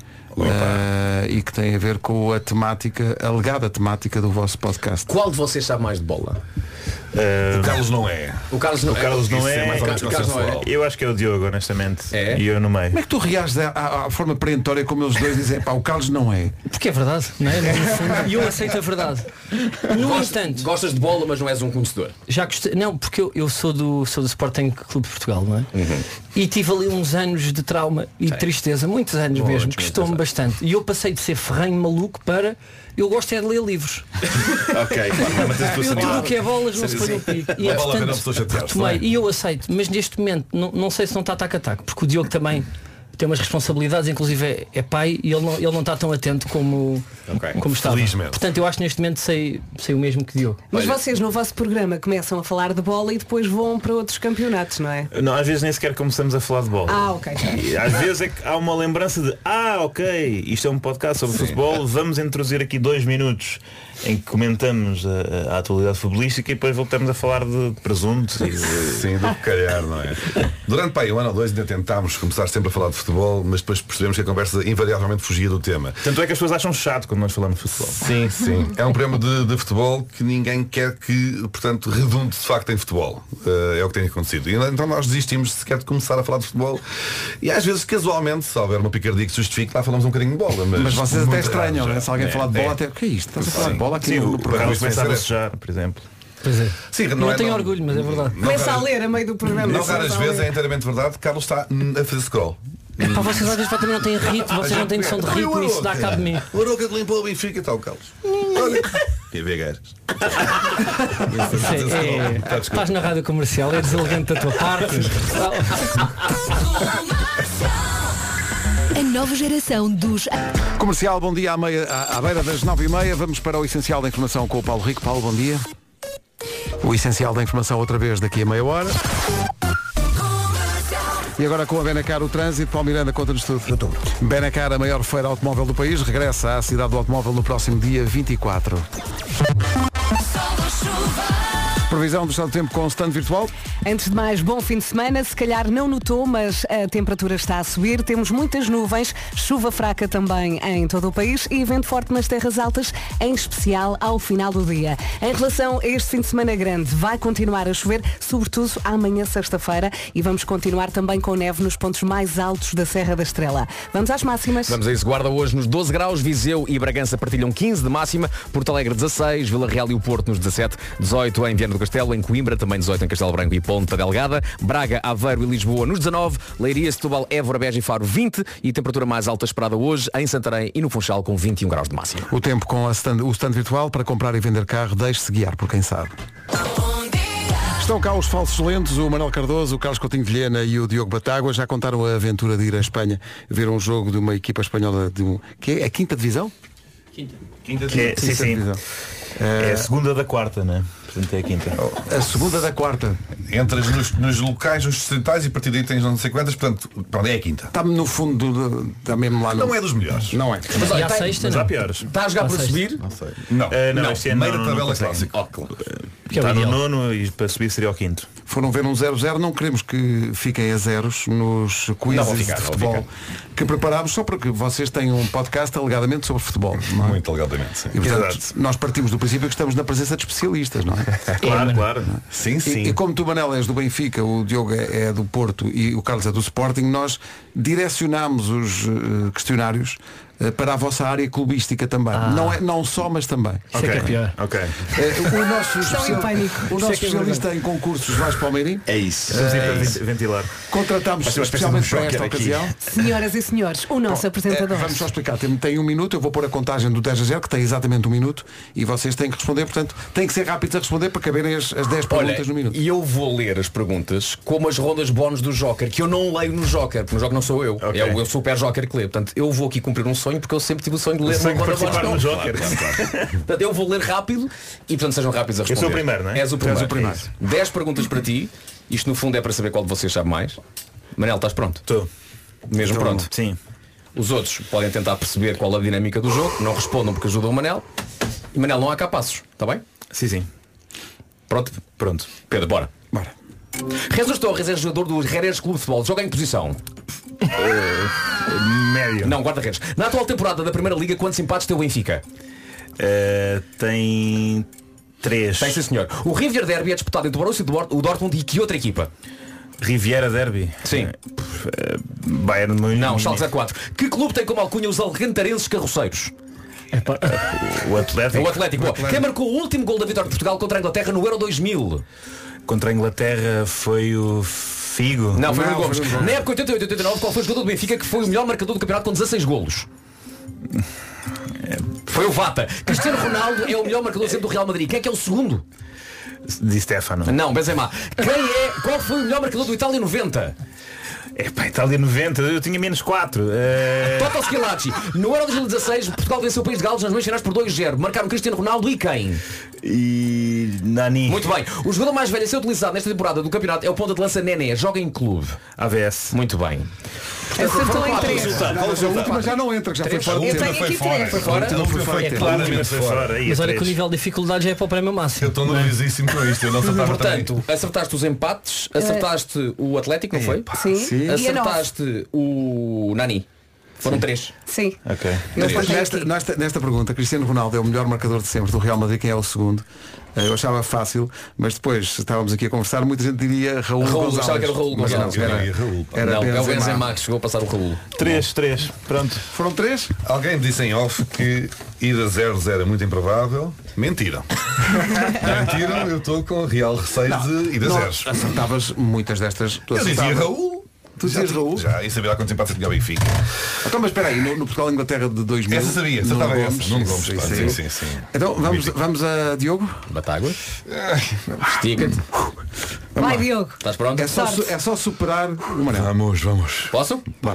Ah, e que tem a ver com a temática, a alegada temática do vosso podcast. Qual de vocês sabe mais de bola? Eh, O Carlos não é. O Carlos não o Carlos não Isso é é. mais ou menos O Carlos não é. consensual. Eu acho que é o Diogo, honestamente. É? E eu no meio. Como é que tu reages à, à- à forma perentória como eles dois dizem, pá, o Carlos não é? Porque é verdade, não é? No fundo, E eu aceito a verdade. No Gosta- entanto, Gostas de bola, mas não és um conhecedor. já gostei. Não, porque eu, eu sou do sou do Sporting Clube de Portugal, não é? E tive ali uns anos de trauma e tristeza, muitos anos Muitos, mesmo, muitos custou-me anos. bastante. E eu passei de ser ferrenho maluco para eu gosto é de ler livros. Ok, claro, mas a tua Eu tudo sanidade. o que é bolas não se Sim, põe sim. no pico. E Não vale a pena entretanto, a pessoa chatear-se, retomei. não é? E eu aceito, mas neste momento não, não sei se não está tac a tac, porque o Diogo também tem umas responsabilidades, inclusive é, é pai e ele não, ele não está tão atento como, Ok. como estava. Felizmente. Portanto, eu acho que neste momento sei, sei o mesmo que Diogo. Mas Olha- vocês no vosso programa começam a falar de bola e depois vão para outros campeonatos, não é? Não, às vezes nem sequer começamos a falar de bola. Ah, ok. E às vezes é que há uma lembrança de ah, ok, isto é um podcast sobre futebol, vamos introduzir aqui dois minutos em que comentamos a, a atualidade futebolística e depois voltamos a falar de presuntos e de... Sim, do que calhar, não é? Durante pá, um ano ou dois ainda tentámos começar sempre a falar de futebol, mas depois percebemos que a conversa invariavelmente fugia do tema. Tanto é que as pessoas acham chato quando nós falamos de futebol. Sim, sim. É um programa de, de futebol que ninguém quer que, portanto, redunde de facto em futebol. Uh, é o que tem acontecido. E então nós desistimos sequer de começar a falar de futebol. E às vezes, casualmente, se houver uma picardia que justifique, lá falamos um bocadinho de bola. Mas, Mas vocês até muito estranham, raro né? já. Se alguém É, falar de bola, é. até o que é isto? Estás a falar de Sim. bola aqui Sim, no, o no programa. Carlos começa a Sim, bocejar, por exemplo. Pois é. Sim, Não, é- tenho orgulho, mas é verdade. Não Começa a raras- ler a meio do programa. Não Começa raras a vezes ler. é inteiramente verdade. Carlos está hum, a fazer scroll. Para vocês às vezes pá, também não têm ritmo, vocês não têm noção de ritmo, isso dá cabo de mim. O Aroca que limpou o Benfica, está o Carlos. Olha. E vê gajas. Isso é, é, estás na rádio comercial, é deselegante da tua parte. nova geração dos... Comercial, bom dia à, meia, à, à beira das nove e meia. Vamos para o essencial da informação com o Paulo Rico. Paulo, bom dia. O essencial da informação outra vez daqui a meia hora. E agora com a Benacar o trânsito, Paulo Miranda, conta-nos tudo. Benacar, a maior feira automóvel do país, regressa à cidade do automóvel no próximo dia vinte e quatro. Previsão do estado do tempo com o stand virtual. Antes de mais, bom fim de semana. Se calhar não notou, mas a temperatura está a subir. Temos muitas nuvens, chuva fraca também em todo o país e vento forte nas terras altas, em especial ao final do dia. Em relação a este fim de semana grande, vai continuar a chover, sobretudo amanhã, sexta-feira, e vamos continuar também com neve nos pontos mais altos da Serra da Estrela. Vamos às máximas. Vamos a isso. Guarda hoje nos doze graus, Viseu e Bragança partilham quinze de máxima, Porto Alegre dezasseis, Vila Real e o Porto nos dezassete, dezoito em Viana do Castelo, em Coimbra, também dezoito em Castelo Branco e Ponta Delgada, Braga, Aveiro e Lisboa nos dezanove, Leiria, Setúbal, Évora, Beja e Faro vinte e temperatura mais alta esperada hoje em Santarém e no Funchal com vinte e um graus de máxima. O tempo com a stand, o stand virtual para comprar e vender carro, deixe-se guiar por quem sabe. Estão cá os falsos lentos, o Manuel Cardoso, o Carlos Coutinho Vilhena e o Diogo Batágua. Já contaram a aventura de ir à Espanha ver um jogo de uma equipa espanhola de um... que é a quinta divisão? Quinta. Quinta divisão. Sim, sim. Divisão. É a segunda da quarta, né? Portanto é a quinta. A segunda da quarta. Entras nos, nos locais, nos distritais e a partir daí tens não sei quantas, portanto, pronto, é a quinta. Está no fundo, do, está mesmo lá. Não no... é dos melhores. Não é. Mas, olha, e a tem, sexta, mas não? há piores. Está a jogar para subir? Não sei. Não, Uh, não, não, este ano meia não, tabela não clássica. Oh, claro. Está no nono e para subir seria o quinto. Foram ver um zero zero, não queremos que fiquem a zeros nos quizzes ficar, de futebol que preparámos só porque vocês têm um podcast alegadamente sobre futebol. Não é? Muito alegadamente, sim. E, portanto, nós partimos do princípio que estamos na presença de especialistas, não é? Claro, claro. Sim, sim. E, e como tu, Manel, és do Benfica, o Diogo é, é do Porto e o Carlos é do Sporting, nós direcionámos os uh, questionários uh, para a vossa área clubística também. Ah. Não, é, não só, mas também. Isso é que é pior. Ok. Uh, o nosso, especial, o nosso especialista em concursos, Vasco Palmeirim, É isso. Vamos ir É para isso. ventilar. contratámos Vai ser uma espécie especialmente de um para esta joker aqui. ocasião. Senhoras e senhores, o nosso Bom, apresentador. eh, vamos só explicar, tem, tem um minuto, eu vou pôr a contagem do dez a zero, que tem exatamente um minuto, e vocês têm que responder, portanto, têm que ser rápidos a responder para caberem as, as dez perguntas Olha, no minuto. e eu vou ler as perguntas como as rondas bónus do Joker, que eu não leio no Joker, porque no Joker não sou eu. Ok. É o eu sou o Super Joker que lê. Portanto, eu vou aqui cumprir um sonho, porque eu sempre tive o sonho de ler Sonho uma de ronda participar bónus. no não. Joker. Claro, claro, claro. Portanto, eu vou ler rápido e, portanto, sejam rápidos a Eu responder. sou o primeiro, não é? És o primeiro. És o primeiro. dez perguntas para ti. Isto, no fundo, é para saber qual de vocês sabe mais. Manel, estás pronto? Estou. Mesmo Tô. pronto? Sim. Os outros podem tentar perceber qual é a dinâmica do jogo. Não respondam porque ajudam o Manel. E Manel, não há cá passos, está bem? Sim, sim. Pronto? Pronto. Pedro, bora. Bora. Jesus Torres é jogador do Jerez Clube de Futebol. Joga em posição? Médio. Não, guarda-redes. Na atual temporada da Primeira Liga, quantos empates tem o Benfica? Uh, tem três. Tem, sim, senhor. O Rivier Derby é disputado entre o Borussia Dort- o Dortmund e que outra equipa? Riviera Derby. Sim. Uh, Bayern de Munique. Não, Schalke zero quatro. Que clube tem como alcunha os alcantarenses carroceiros? O Atlético. O Atlético. Boa. Quem marcou o último gol da vitória de Portugal contra a Inglaterra no Euro dois mil? Contra a Inglaterra foi o Figo. Não, foi o Não, Nuno Gomes. foi o Nuno Gomes. Na época oitenta e oito oitenta e nove, qual foi o jogador do Benfica que foi o melhor marcador do campeonato com dezasseis golos? Foi o Vata. Cristiano Ronaldo é o melhor marcador sempre do Real Madrid. Quem é que é o segundo? Di Stefano. Não, Benzema. Quem é? Qual foi o melhor marcador do Itália noventa? É pá, Itália noventa, eu tinha menos quatro. Uh... Toto Schillaci. No Euro dois mil e dezasseis, Portugal venceu o país de Gales nas meias finais por dois a zero. Marcaram Cristiano Ronaldo e quem? E Nani. Muito bem. O jogador mais velho a ser utilizado nesta temporada do campeonato é o ponta de lança Nené. Joga em clube. A V S. Muito bem. Acertou em três. Não, mas a última já não entra, que já foi fora. Eu tenho aqui três. Foi fora? Não foi fora. É claramente foi fora. Aí, Mas olha três. que o nível de dificuldade já é para o prémio máximo. Eu estou nervosíssimo com isto, eu não acertava Portanto, acertaste os empates, acertaste o Atlético, não foi? Sim. Sim. E a nove. Acertaste o Nani. Foram três. Sim. Ok. Eu apontei Nesta, aqui. nesta, nesta pergunta, Cristiano Ronaldo é o melhor marcador de sempre do Real Madrid. Quem é o segundo? Eh, Eu achava fácil, mas depois estávamos aqui a conversar, muita gente diria Raul Raul, Gonzalez. achava que era o Raul Mas não, Gonzalez. era, Eu diria Raul, pá. era não, é o Benzema. Benzema que chegou a passar o Raul. Três, três. Pronto. Foram três? Alguém me disse em off que ir a zero zero é muito improvável. Mentiram. Mentiram, eu estou com real receio de ir a Não, zeros. acertavas muitas destas. Tu Eu dizia acertavas. Raul. Tu dizias Já- Raul? Já, e sabia lá quantos empates tinha o Benfica. Então, mas espera aí, no, no Portugal-Inglaterra de dois mil. Essa sabia, Nuno acertava essa. Gomes, Nuno Gomes, isso, claro, isso sim, aí. sim, sim. Então vamos, Mítico. vamos a Diogo? Batágua. Estica-te. Vai, Diogo. Estás pronto? É só, su- é só superar o Manel. Vamos, vamos. Posso? Bora.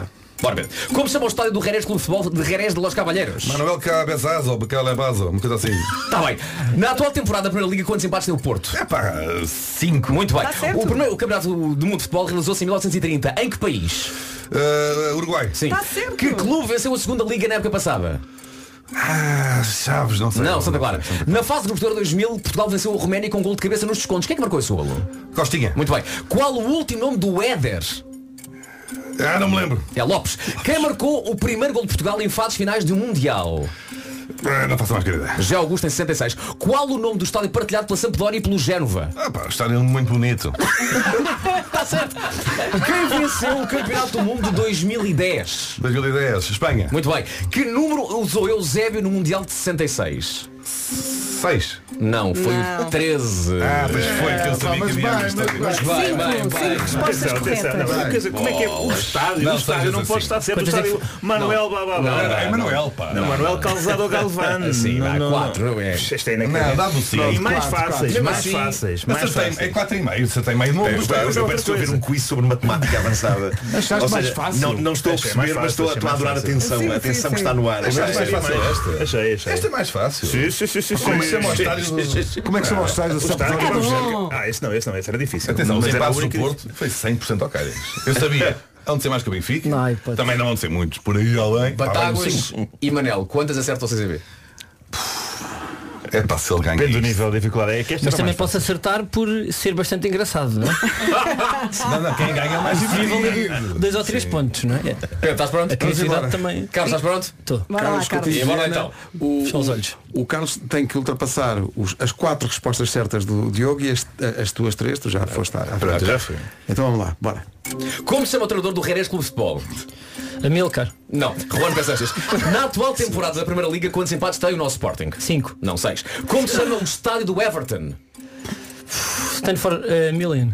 Bora ver. Como se chama o estádio do Jerez Clube de Futebol de Jerez de Los Caballeros? Manuel Cabezazo, Calebazo, uma coisa assim. Está bem. Na atual temporada da Primeira Liga, quantos empates tem o Porto? É pá, cinco. Muito bem. Tá certo. O primeiro o Campeonato do Mundo de Futebol realizou-se em mil novecentos e trinta. Em que país? Uh, Uruguai. Sim. Tá certo. Que clube venceu a segunda Liga na época passada? Ah, Chaves, não sei. Não, Santa Clara. Na fase de grupo de dois mil, Portugal venceu a Roménia com um gol de cabeça nos descontos. Quem é que marcou esse golo? Costinha. Muito bem. Qual o último nome do Éder? Ah, não me lembro. É Lopes. Quem marcou o primeiro gol de Portugal em fases finais de um Mundial? Ah, não faço mais querida. José Augusto em sessenta e seis. Qual o nome do estádio partilhado pela Sampdoria e pelo Génova? Ah pá, estádio muito bonito. Está certo. Quem venceu o Campeonato do Mundo de dois mil e dez? dois mil e dez, Espanha. Muito bem. Que número usou Eusébio no Mundial de sessenta e seis? seis. Não, foi Não. o treze. Ah, pois foi que eu sabia mas que havia vai, um estádio. mas Vai, vai, Cinco, vai. cinco respostas Atenção, atenção, não, corretas. quer dizer, como é que é o estádio? Não, o estádio não sejas pode assim. estar sempre o Quantas é estádio que- Manuel blá blá blá. Não, É Manuel, pá. Não, Manuel Calzado Galvão. Sim, vai, Não, não, quatro, não. não é? Isto é Não, inacreditável. dá-me o cinco. E mais Quatro, fáceis, quatro. mais Mesmo assim, fáceis, mais Acertei, é fáceis. quatro e meio, acertei meio de novo. Eu, eu, eu parece que estou a ver um quiz sobre matemática avançada. Achaste Ou mais seja, fácil? Não, não estou a Achei perceber, mais mas estou, fácil, estou a achei adorar a mais atenção. Sim, A sim, atenção sim. que está no ar. Mas Achei- mais fácil achei- esta. Achei, achei. Esta é mais fácil. Sim, sim, sim, sim, Como é que se sim. chama o estádio do... Como é que são os estádios da O estádio, Sampdoria? vamos ver. Ah, esse não, esse não, esse era difícil. Atenção, os Mas era a empates do única- Porto foi cem por cento ao Cádiz. Eu sabia. Hão de ser mais que o Benfica. Não, pode- Também não vão de ser muitos. Por aí além. Pá, vai no Batáguas cinco. e Manel, quantas acertam o C C B? É para se ele ganhar. Depende do isto. nível de dificuldade. É que esta Mas era também mais posso acertar por ser bastante engraçado, não é? Não, não, quem ganha é mais divertido. Dois ou três pontos, não é? Pedro, estás pronto? A criatividade também. Carlos, estás pronto? Estou. Bora lá, Carlos Carlos. Coutinho E bora Vilhena, então. O, Fecha os olhos. o Carlos tem que ultrapassar os- as quatro respostas certas do Diogo e as, as tuas três, tu já foste à à Pronto, frente. já fui. Então vamos lá, bora. Como se chama o treinador do Jerez Clube de Futebol? Amilcar. Não, Juan Pessanches. Na atual temporada da Primeira Liga, quantos empates tem o nosso Sporting? Cinco. Não, seis. Como se chama o estádio do Everton? Stand for uh, Million.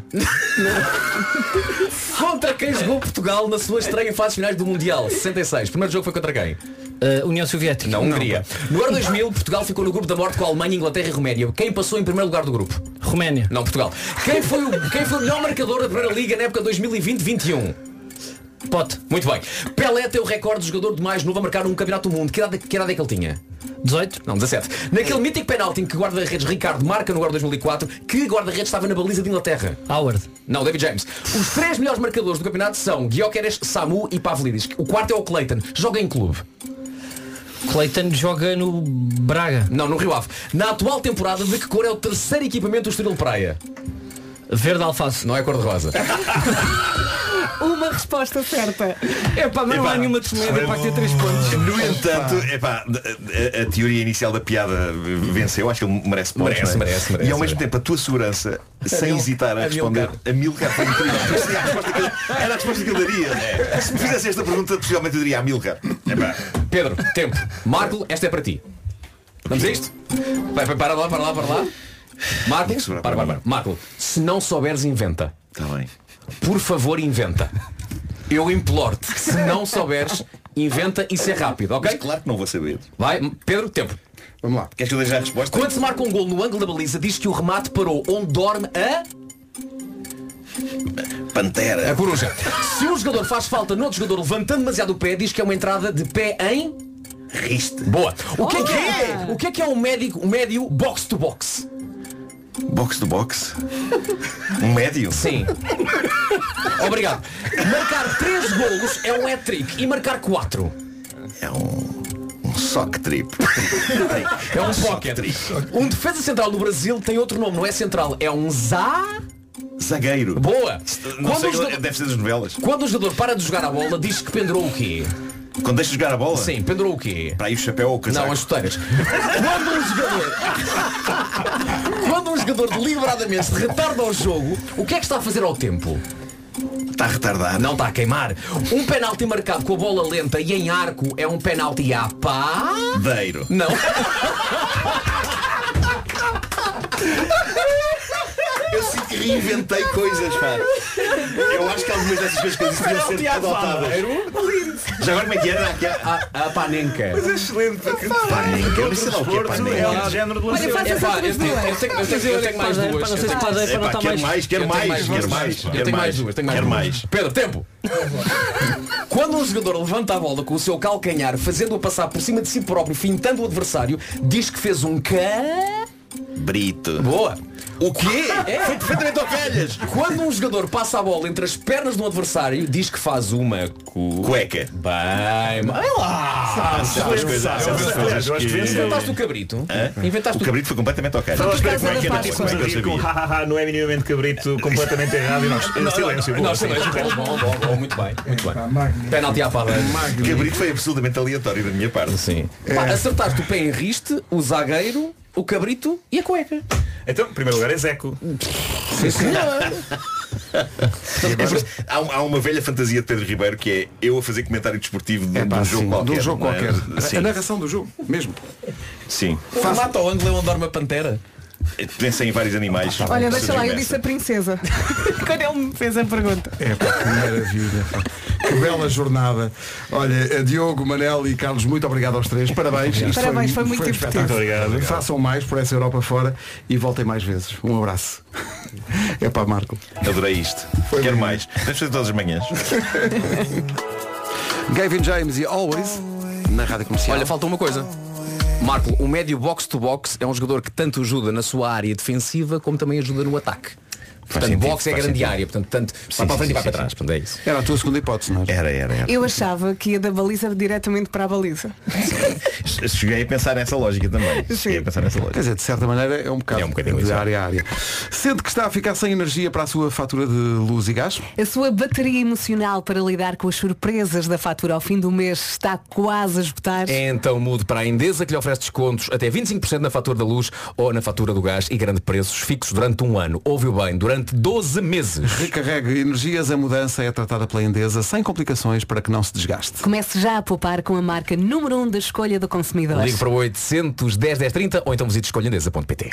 Contra quem jogou Portugal na sua estreia em fases finais do Mundial? sessenta e seis. Primeiro jogo foi contra quem? Uh, União Soviética. Não, Hungria. No ano dois mil, Portugal ficou no grupo da morte com a Alemanha, Inglaterra e Roménia. Quem passou em primeiro lugar do grupo? Roménia. Não, Portugal. Quem foi o, quem foi o melhor marcador da Primeira Liga na época dois mil e vinte vinte e um? Pote. Muito bem. Pelé tem o recorde de jogador de mais novo a marcar um campeonato do mundo. Que idade, que idade é que ele tinha? dezoito. Não, dezassete. Naquele mítico penalti em que o guarda-redes Ricardo marca no Euro dois mil e quatro, que guarda-redes estava na baliza de Inglaterra? Howard. Não, David James. Os três melhores marcadores do campeonato são Gyökeres, Samu e Pavlidis. O quarto é o Clayton. Joga em clube. Clayton joga no Braga. Não, no Rio Ave. Na atual temporada, de que cor é o terceiro equipamento do Estoril Praia? Verde alface. Não é cor-de-rosa. Uma resposta certa. Epá, não Epá, há nenhuma de comédia para ter três pontos. No entanto, epá, a, a, a teoria inicial da piada venceu. Acho que ele merece pontos. Merece, não é? merece, merece, E ao mesmo merece. tempo a tua segurança, sem Amil- hesitar a responder, Amilcar. a Milcar foi incrível. Porque seria a resposta que ele- Era a resposta que ele daria. Se me fizesse esta pergunta, possivelmente eu diria a Milcar. Epá. Pedro, tempo. Marco, esta é para ti. Vamos a isto? Vai, vai, para lá, para lá, para lá. Marco, para, para, para. Marco, se não souberes, inventa. Está bem. Por favor, inventa. Eu imploro-te, se não souberes, inventa e ser rápido, ok? Mas claro que não vou saber. Vai, Pedro, tempo. Vamos lá. Queres que eu deixe a resposta? Quando se marca um gol no ângulo da baliza, diz que o remate parou onde dorme a... Pantera. a coruja. Se um jogador faz falta no outro jogador levantando demasiado o pé, diz que é uma entrada de pé em... Riste. Boa. O que é que é? Olha! O que é que é um médico, um médio box to box? Box to box. Um médio. Sim. Obrigado. Marcar três golos é um hat-trick e marcar quatro É um, um sock trip. é um pocket. Um defesa central do Brasil tem outro nome, não é central, é um za... Zagueiro. Boa. Não Quando sei, o jogador, deve ser das novelas. quando o jogador para de jogar a bola, diz que pendurou o quê? Quando deixa jogar a bola? Sim, pendurou o quê? Para aí o chapéu ou o casaco? Não, as chuteiras. Quando um jogador Quando um jogador deliberadamente se retarda ao jogo, o que é que está a fazer ao tempo? Está a retardar. Não está a queimar. Um penalti marcado com a bola lenta e em arco é um penalti a pá... Deiro. Não. Eu sinto que reinventei coisas, pá. Eu acho que algumas dessas coisas que eu disse deviam ser adotadas. Já agora como é que era? A, a panenca. Mas é excelente, porque Panenca, eu sei lá o que é panenca. é o género do Olha, faz Epá, essas eu tenho, eu tenho, eu tenho, eu tenho mais duas. Para não ser Eu tenho- padeiro, para não Epá, estar quero mais... mais, quero eu tenho mais, quero duas. mais. Eu quero tenho mais duas, tenho mais Quero duas. mais. Pedro, tempo! Quando um jogador levanta a bola com o seu calcanhar, fazendo-a passar por cima de si próprio, fintando o adversário, diz que fez um ca... Brito. Boa! O quê? É. Foi perfeitamente ao calhas. Quando um jogador passa a bola entre as pernas do adversário, diz que faz uma cu... Cueca. Bem, vai lá! Certas coisas, certas coisas que... Inventaste o cabrito? Hã? Inventaste O cabrito foi completamente ao calhas. Estava a esperar Como é que como era? é que Como é que eu rir com sabia? hahaha, não é minimamente cabrito, completamente errado e nós em silêncio. Não, boa, silêncio, sim. bom, bom, bom, bom, muito bem, muito bem. Penalti à padeira. Cabrito foi absolutamente aleatório da minha parte. Sim. Pá, acertaste o pé em riste, o zagueiro, o cabrito e a cueca. Então, em primeiro lugar é Zeco. Sim, sim. Há, um- há uma velha fantasia de Pedro Ribeiro que é eu a fazer comentário desportivo de, É de pá, um jogo sim, qualquer. de um jogo não é? qualquer. Sim. A narração do jogo, mesmo. Sim. Mata o ângulo onde dorme a pantera. Pensei em vários animais. Olha, deixa lá, eu Surgem disse a dessa. princesa. Quando ele me fez a pergunta. É pá, que maravilha. pá. Que bela jornada. Olha, Diogo, Manel e Carlos, muito obrigado aos três. Parabéns. Isto Parabéns, foi muito um divertido. espetáculo. Muito obrigado, obrigado. Façam mais por essa Europa fora e voltem mais vezes. Um abraço. É pá, Marco. Adorei isto. Quero mais. Temos fazer todas as manhãs. Gavin James e Always na Rádio Comercial. Olha, falta uma coisa. Marco, o médio box-to-box é um jogador que tanto ajuda na sua área defensiva como também ajuda no ataque. Portanto, sentido, boxe é faz grande sentido. área, portanto, tanto Sim, vai para a sim, frente e vai sim, para trás. sim. Portanto, é isso. Era a tua segunda hipótese, não é? Era, era, era. Eu achava que ia da baliza diretamente para a baliza. Cheguei a pensar nessa lógica também. Cheguei a pensar nessa Quer lógica. dizer, de certa maneira é um bocado É um bocadinho de isso, é. área a área. Sente que está a ficar sem energia para a sua fatura de luz e gás? A sua bateria emocional para lidar com as surpresas da fatura ao fim do mês está quase a esgotar. Então mude para a Endesa, que lhe oferece descontos até vinte e cinco por cento na fatura da luz ou na fatura do gás e garante preços fixos durante um ano. Ouviu bem, durante doze meses. Recarregue energias, a mudança é tratada pela Endesa sem complicações para que não se desgaste. Comece já a poupar com a marca número um da escolha do consumidor. Ligue para o oitocentos, dez, dez, trinta ou então visite escolha endesa ponto pt.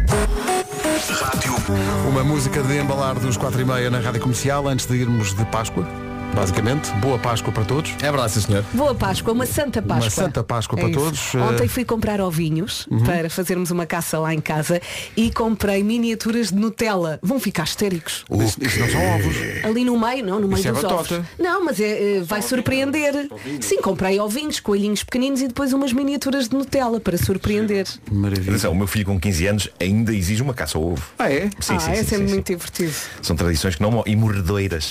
Uma música de embalar dos quatro e meia na Rádio Comercial antes de irmos de Páscoa. Basicamente, boa Páscoa para todos. É verdade, sim, senhor. Boa Páscoa, uma Santa Páscoa. Uma Santa Páscoa É para isso. todos. Ontem fui comprar ovinhos Uhum. para fazermos uma caça lá em casa e comprei miniaturas de Nutella. Vão ficar histéricos. Isso, isso não são ovos. Ali no meio, não, no meio Isso é dos batota. ovos. Não, mas é, é, vai surpreender. Sim, comprei ovinhos, coelhinhos pequeninos e depois umas miniaturas de Nutella para surpreender. Maravilha. Atenção, o meu filho com quinze anos ainda exige uma caça ao ovo. Ah, é? Sim, ah, sim, é sim, sempre sim, muito divertido. sim. São tradições que não mo- e morredoiras.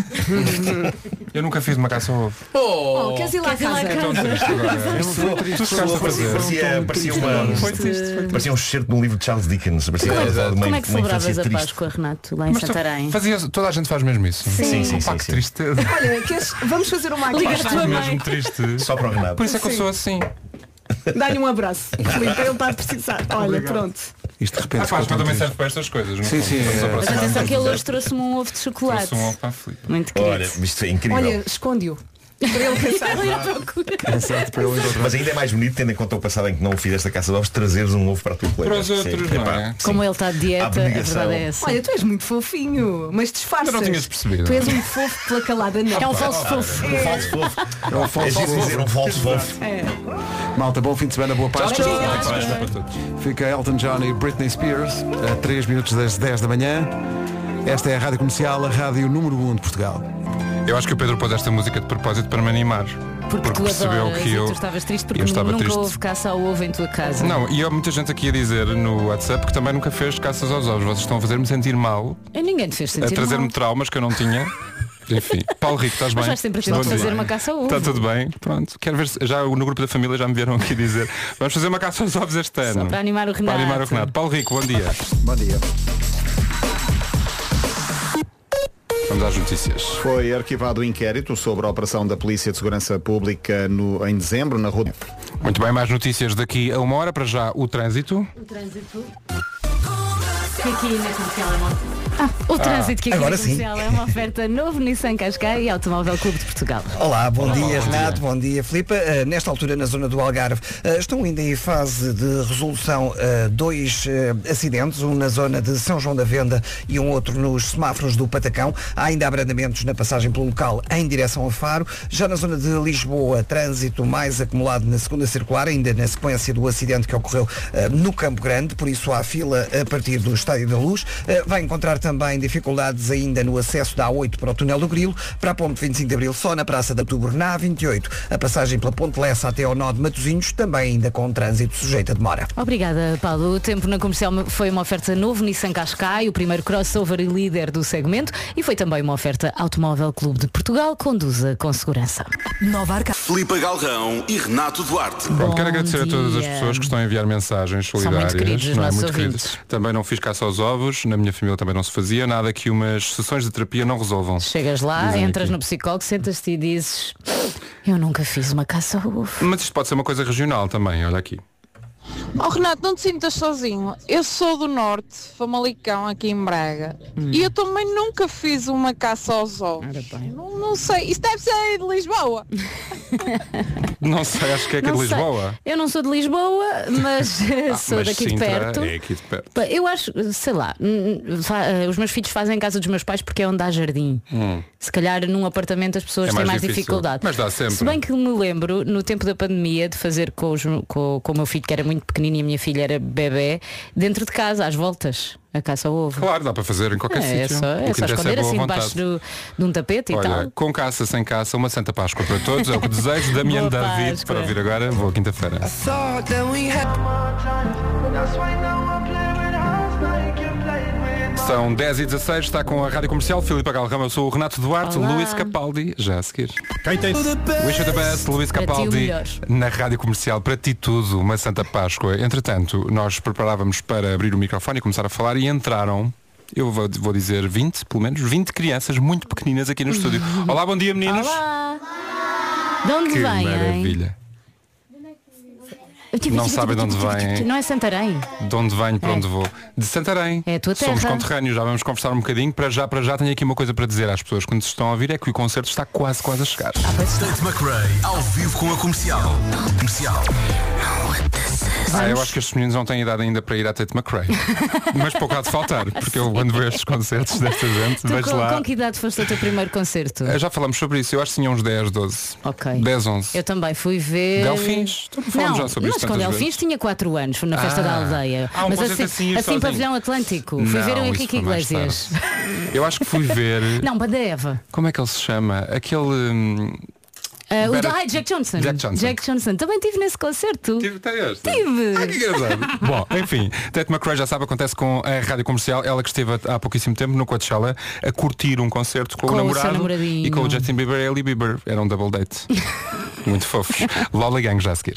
Eu nunca fiz uma caça ao ovo. Oh, queres ir lá a casa? É tão triste agora. Tu chegaste a fazer. Parecia, parecia, uma, Foi triste, foi parecia um excerto de um livro de Charles Dickens. Parecia Como é, uma, uma, como é que uma infância celebravas a triste. Páscoa, Renato, lá em Mas tu Santarém? fazias, toda a gente faz mesmo isso. Sim, sim, Pá, sim, que sim. tristeza. Olha, queres, vamos fazer uma aqui. Liga a tua mãe. Mesmo triste. Só para o Renato. Por isso é que eu Sim. sou assim. Dá-lhe um abraço. Filipe, ele está a precisar. Olha, pronto. Isto de repente. A Páscoa ficou também tão serve para estas coisas. no Sim, fundo. sim, Vamos é. aproximar Mas atenção mais que ele do- hoje trouxe-me um ovo de chocolate. Trouxe um ovo para a Filipe. Muito querido. Olha, isto é incrível. Olha, esconde-o. Para ele pensar. Olha à procura. Exato, para eu encontrar. Mas ainda é mais bonito, tendo em conta o passado em que não fizeste a caça de ovos, trazeres um ovo para a tua colega. Para os outros, Sim, não epá, é? sim. Como ele está de dieta, a Abnegação. verdade é essa. Olha, tu és muito fofinho, mas disfarças. Ainda não tinhas percebido. Tu és um fofo pela calada não. É um falso fofo. Um falso fofo. É um falso É giro fofo. dizer um falso fofo. É. Malta, bom fim de semana, boa Páscoa. Tchau, Páscoa para todos. Fica Elton John e Britney Spears a três minutos das dez da manhã. Esta é a Rádio Comercial, a rádio número um de Portugal. Eu acho que o Pedro pôs esta música de propósito para me animar. Porque, tu percebeu adoras que e eu, tu estavas triste porque eu estava nunca triste. houve caça ao ovo em tua casa. Não, e há muita gente aqui a dizer no WhatsApp que também nunca fez caças aos ovos. Vocês estão a fazer-me sentir mal, E ninguém te fez a sentir trazer-me mal. traumas que eu não tinha. Enfim, Paulo Rico, estás Mas bem? vais sempre ter Bom de fazer dia. uma caça ao ovo. Está tudo bem? Pronto. Quero ver se já no grupo da família já me vieram aqui dizer vamos fazer uma caça aos ovos este ano. Só para animar o Renato. Para animar o Renato. Paulo Rico, bom dia. Bom dia. Vamos às notícias. Foi arquivado o inquérito sobre a operação da Polícia de Segurança Pública no, em dezembro na Rua. Muito bem, mais notícias daqui a uma hora. Para já, o trânsito. O trânsito. que aqui na comercial é uma... Ah, o trânsito que aqui agora na sim. comercial é uma oferta novo Nissan Qashqai e Automóvel Clube de Portugal. Olá, bom Olá, dia bom Renato, dia. bom dia Filipe. Uh, nesta altura na zona do Algarve uh, estão ainda em fase de resolução uh, dois uh, acidentes, um na zona de São João da Venda e um outro nos semáforos do Patacão. Há ainda abrandamentos na passagem pelo local em direção a Faro. Já na zona de Lisboa, trânsito mais acumulado na segunda circular, ainda na sequência do acidente que ocorreu uh, no Campo Grande, por isso há fila a partir do Estádio da Luz. Uh, vai encontrar também dificuldades ainda no acesso da A oito para o Túnel do Grilo, para a Ponte vinte e cinco de Abril só na Praça de Outubro, na A vinte e oito, a passagem pela Ponte Lessa até ao nó de Matosinhos, também ainda com trânsito sujeito a demora. Obrigada, Paulo. O tempo na comercial foi uma oferta novo Nissan Qashqai, o primeiro crossover e líder do segmento, e foi também uma oferta Automóvel Clube de Portugal, conduza com segurança. Nova Arca. Filipe Galrão e Renato Duarte. Bom, quero agradecer a todas as dia. pessoas que estão a enviar mensagens São muito solidárias. queridos os não é? nossos Muito ouvintes. queridos. Também não fiz caça aos ovos, na minha família também não se fazia nada que umas sessões de terapia não resolvam. Chegas lá, Dizem entras aqui. no psicólogo, sentas-te e dizes: eu nunca fiz uma caça ao ovo. Mas isto pode ser uma coisa regional também, olha aqui. Oh Renato, não te sintas sozinho. Eu sou do Norte, Famalicão, aqui em Braga. Hum. E eu também nunca fiz uma caça aos ovos. Não, não sei, isso deve ser de Lisboa. Não sei, acho que é aqui Não de sei. Lisboa. Eu não sou de Lisboa, mas Ah, sou mas daqui de Sintra perto. É aqui de perto. Pá, Eu acho, sei lá, hum, fa- eh, os meus filhos fazem em casa dos meus pais porque é onde há jardim. Hum. Se calhar num apartamento as pessoas É têm mais mais difícil. dificuldade. Mas dá sempre. Se bem que me lembro, no tempo da pandemia, de fazer com, os- com, com o meu filho, que era muito pequenino e a minha filha era bebê, dentro de casa, às voltas, a caça ao ovo. Claro, dá para fazer em qualquer é, é sítio. só, O é que só interessa esconder boa assim vontade. debaixo do, de um tapete e Olha, tal. com caça, sem caça, uma Santa Páscoa para todos. É o que desejo. Damiano Boa David, Páscoa. para ouvir agora. Vou à quinta-feira. São dez e dezasseis, está com a Rádio Comercial. Filipe Galrão, eu sou o Renato Duarte. Olá. Luís Capaldi, já a seguir. Quem tem? Wish you the best, Luís Para ti o Capaldi, melhor. na Rádio Comercial. Para ti tudo, uma Santa Páscoa. Entretanto, nós preparávamos para abrir o microfone e começar a falar e entraram, eu vou, vou dizer vinte, pelo menos, vinte crianças muito pequeninas aqui no estúdio. Olá, bom dia meninos. Olá! De onde Que vêm? maravilha. Tipo, Não tipo, sabem de tipo, onde tipo, tipo, vêm. Não é Santarém? De onde venho, para É. onde vou? De Santarém. É a tua Somos terra. conterrâneos, já vamos conversar um bocadinho. Para já, para já tenho aqui uma coisa para dizer às pessoas quando se estão a ouvir, é que o concerto está quase, quase a chegar. Tate McRae, ao vivo com a comercial. Comercial. Ah, eu acho que estes meninos não têm idade ainda para ir à Tate McRae. Mas pouco há de faltar, porque eu quando vejo estes concertos desta gente, Tu, vejo com, lá. com que idade foste ao teu primeiro concerto? Eh, Já falamos sobre isso, eu acho que tinha uns dez, doze. Ok. dez, onze. Eu também fui ver. Delfins? Então, falamos Não, já sobre mas isso com tantas Delfins vezes. tinha quatro anos, foi na festa Ah. da aldeia. Ah, um mas concerto assim, assim, ir assim sozinho. pavilhão Atlântico. Fui ver o Não, Henrique isso foi mais Iglesias. tarde. Eu acho que fui ver. Não, Banda Eva. Como é que ele se chama? Aquele. hum, Ah, o Better- da, ai, Jack Johnson. Jack Johnson. Jack Johnson. Também estive nesse concerto. Tive até este. Tive. Ah, que engraçado. Bom, enfim, Tate McRae já sabe, acontece com a Rádio Comercial. Ela que esteve há pouquíssimo tempo no Coachella a curtir um concerto com, Com o o seu namorado namoradinho. e com o Justin Bieber e a Hailey Bieber. Era um double date. Muito fofos. Lola Gang já a seguir.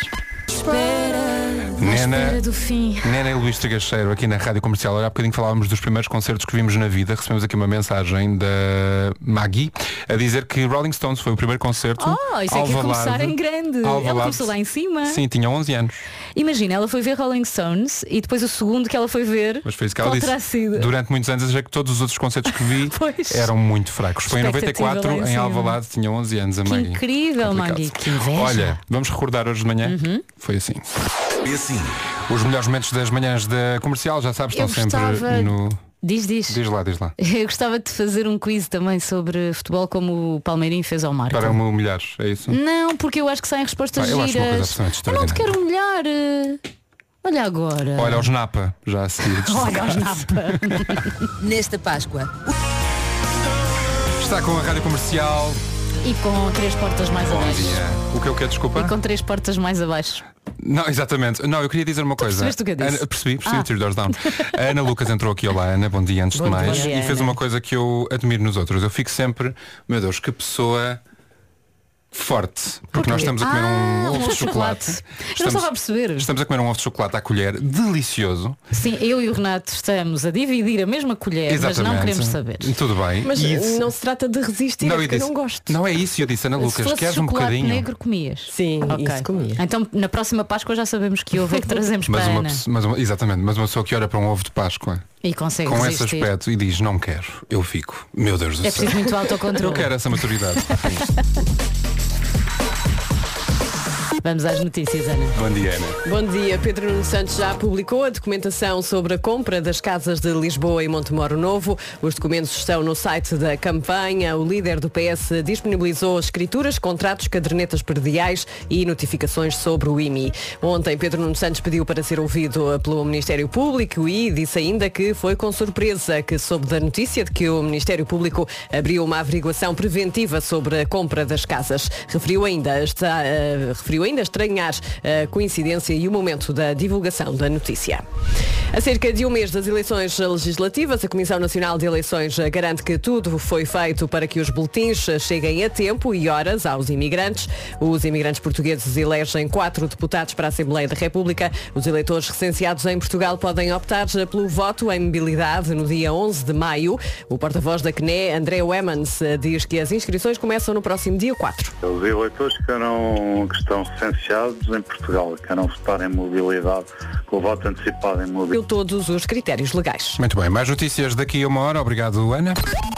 À Nena, espera do fim. Nena e Luís Trigacheiro aqui na Rádio Comercial. Olha, há bocadinho falávamos dos primeiros concertos que vimos na vida. Recebemos aqui uma mensagem da Maggie a dizer que Rolling Stones foi o primeiro concerto. Oh, isso é que ia Alvalade. começar em grande. Ela Alvalade. começou lá em cima. Sim, tinha onze anos. Imagina, ela foi ver Rolling Stones e depois o segundo que ela foi ver. Mas foi isso que ela qual disse. terá sido? Durante muitos anos achei que todos os outros concertos que vi Pois. eram muito fracos. Foi em noventa e Expectativa quatro, lá em em cima. Alvalade, tinha onze anos a Que Maggie. incrível, Complicado. Maggie. Que inveja. Olha, vamos recordar hoje de manhã. Uhum. Foi assim. E assim. Os melhores momentos das manhãs da Comercial, já sabes, estão Eu sempre gostava- no... Diz, diz. Diz lá, diz lá. Eu gostava de fazer um quiz também sobre futebol como o Palmeirinho fez ao Marco. Para me humilhar, é isso? Não, porque eu acho que saem respostas Ah, eu acho uma coisa giras. absolutamente Eu não te extraordinária. quero humilhar. eh. Olha agora. Olha os Napa, já a seguir. Olha os Napa. Nesta Páscoa. Está com a Rádio Comercial. E com três portas mais Bom abaixo. dia. O que eu quero, desculpa? E com três portas mais abaixo. Não, exatamente. Não, eu queria dizer uma coisa. percebeste o que eu disse? Ana, percebi, percebi Ah. o Three Doors Down. A Ana Lucas entrou aqui. Olá, Ana, bom dia antes Bom de mais. dia, e fez Ana. uma coisa que eu admiro nos outros. Eu fico sempre, meu Deus, que pessoa forte. Porque nós estamos a comer Ah, um um ovo ovo de de chocolate. chocolate. Eu não estava a perceber. Estamos a comer um ovo de chocolate à colher, delicioso. Sim, eu e o Renato estamos a dividir a mesma colher, mas não queremos saber. Tudo bem. Mas E isso- não se trata de resistir, Não, é eu porque eu disse- não gosto. Não é isso, eu disse, Ana Se Lucas, fosse queres um chocolate bocadinho? negro, comias. Sim, Ok. isso comia. Então na próxima Páscoa já sabemos que ovo é que trazemos Mas para a uma, Ana. pessoa- mas uma- exatamente, mas uma pessoa que olha para um ovo de Páscoa E consegue com resistir. esse aspecto e diz não quero, eu fico. Meu Deus do É céu. preciso muito autocontrole. Eu quero essa maturidade. Vamos às notícias, Ana. Bom dia, Ana. Bom dia. Pedro Nuno Santos já publicou a documentação sobre a compra das casas de Lisboa e Montemoro Novo. Os documentos estão no site da campanha. O líder do P S disponibilizou escrituras, contratos, cadernetas perdiais e notificações sobre o I M I. Ontem, Pedro Nuno Santos pediu para ser ouvido pelo Ministério Público e disse ainda que foi com surpresa que soube da notícia de que o Ministério Público abriu uma averiguação preventiva sobre a compra das casas. Referiu ainda, está, uh, referiu ainda estranhar a coincidência e o momento da divulgação da notícia. A cerca de um mês das eleições legislativas, a Comissão Nacional de Eleições garante que tudo foi feito para que os boletins cheguem a tempo e horas aos imigrantes. Os imigrantes portugueses elegem quatro deputados para a Assembleia da República. Os eleitores recenseados em Portugal podem optar pelo voto em mobilidade no dia onze de maio. O porta-voz da C N E, André Wemmans, diz que as inscrições começam no próximo dia quatro. Os eleitores que, não, que estão licenciados em Portugal, que queiram votar em mobilidade, com o voto antecipado em mobilidade. Todos os critérios legais. Muito bem, mais notícias daqui a uma hora. Obrigado, Ana.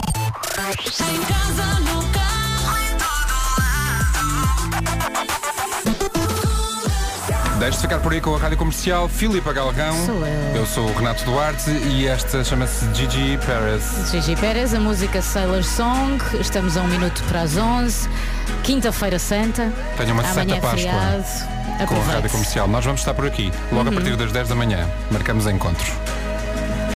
Deixe-se ficar por aí com a Rádio Comercial. Filipe Galrão. Sou eu. Eu sou o Renato Duarte e esta chama-se Gigi Perez. Gigi Perez, a música Sailor Song. Estamos a um minuto para as onze. Quinta-feira Santa. Tenho uma Amanhã Santa é Páscoa feriado. com a Aproveite. Rádio Comercial. Nós vamos estar por aqui, logo Uhum. a partir das dez da manhã. Marcamos encontro.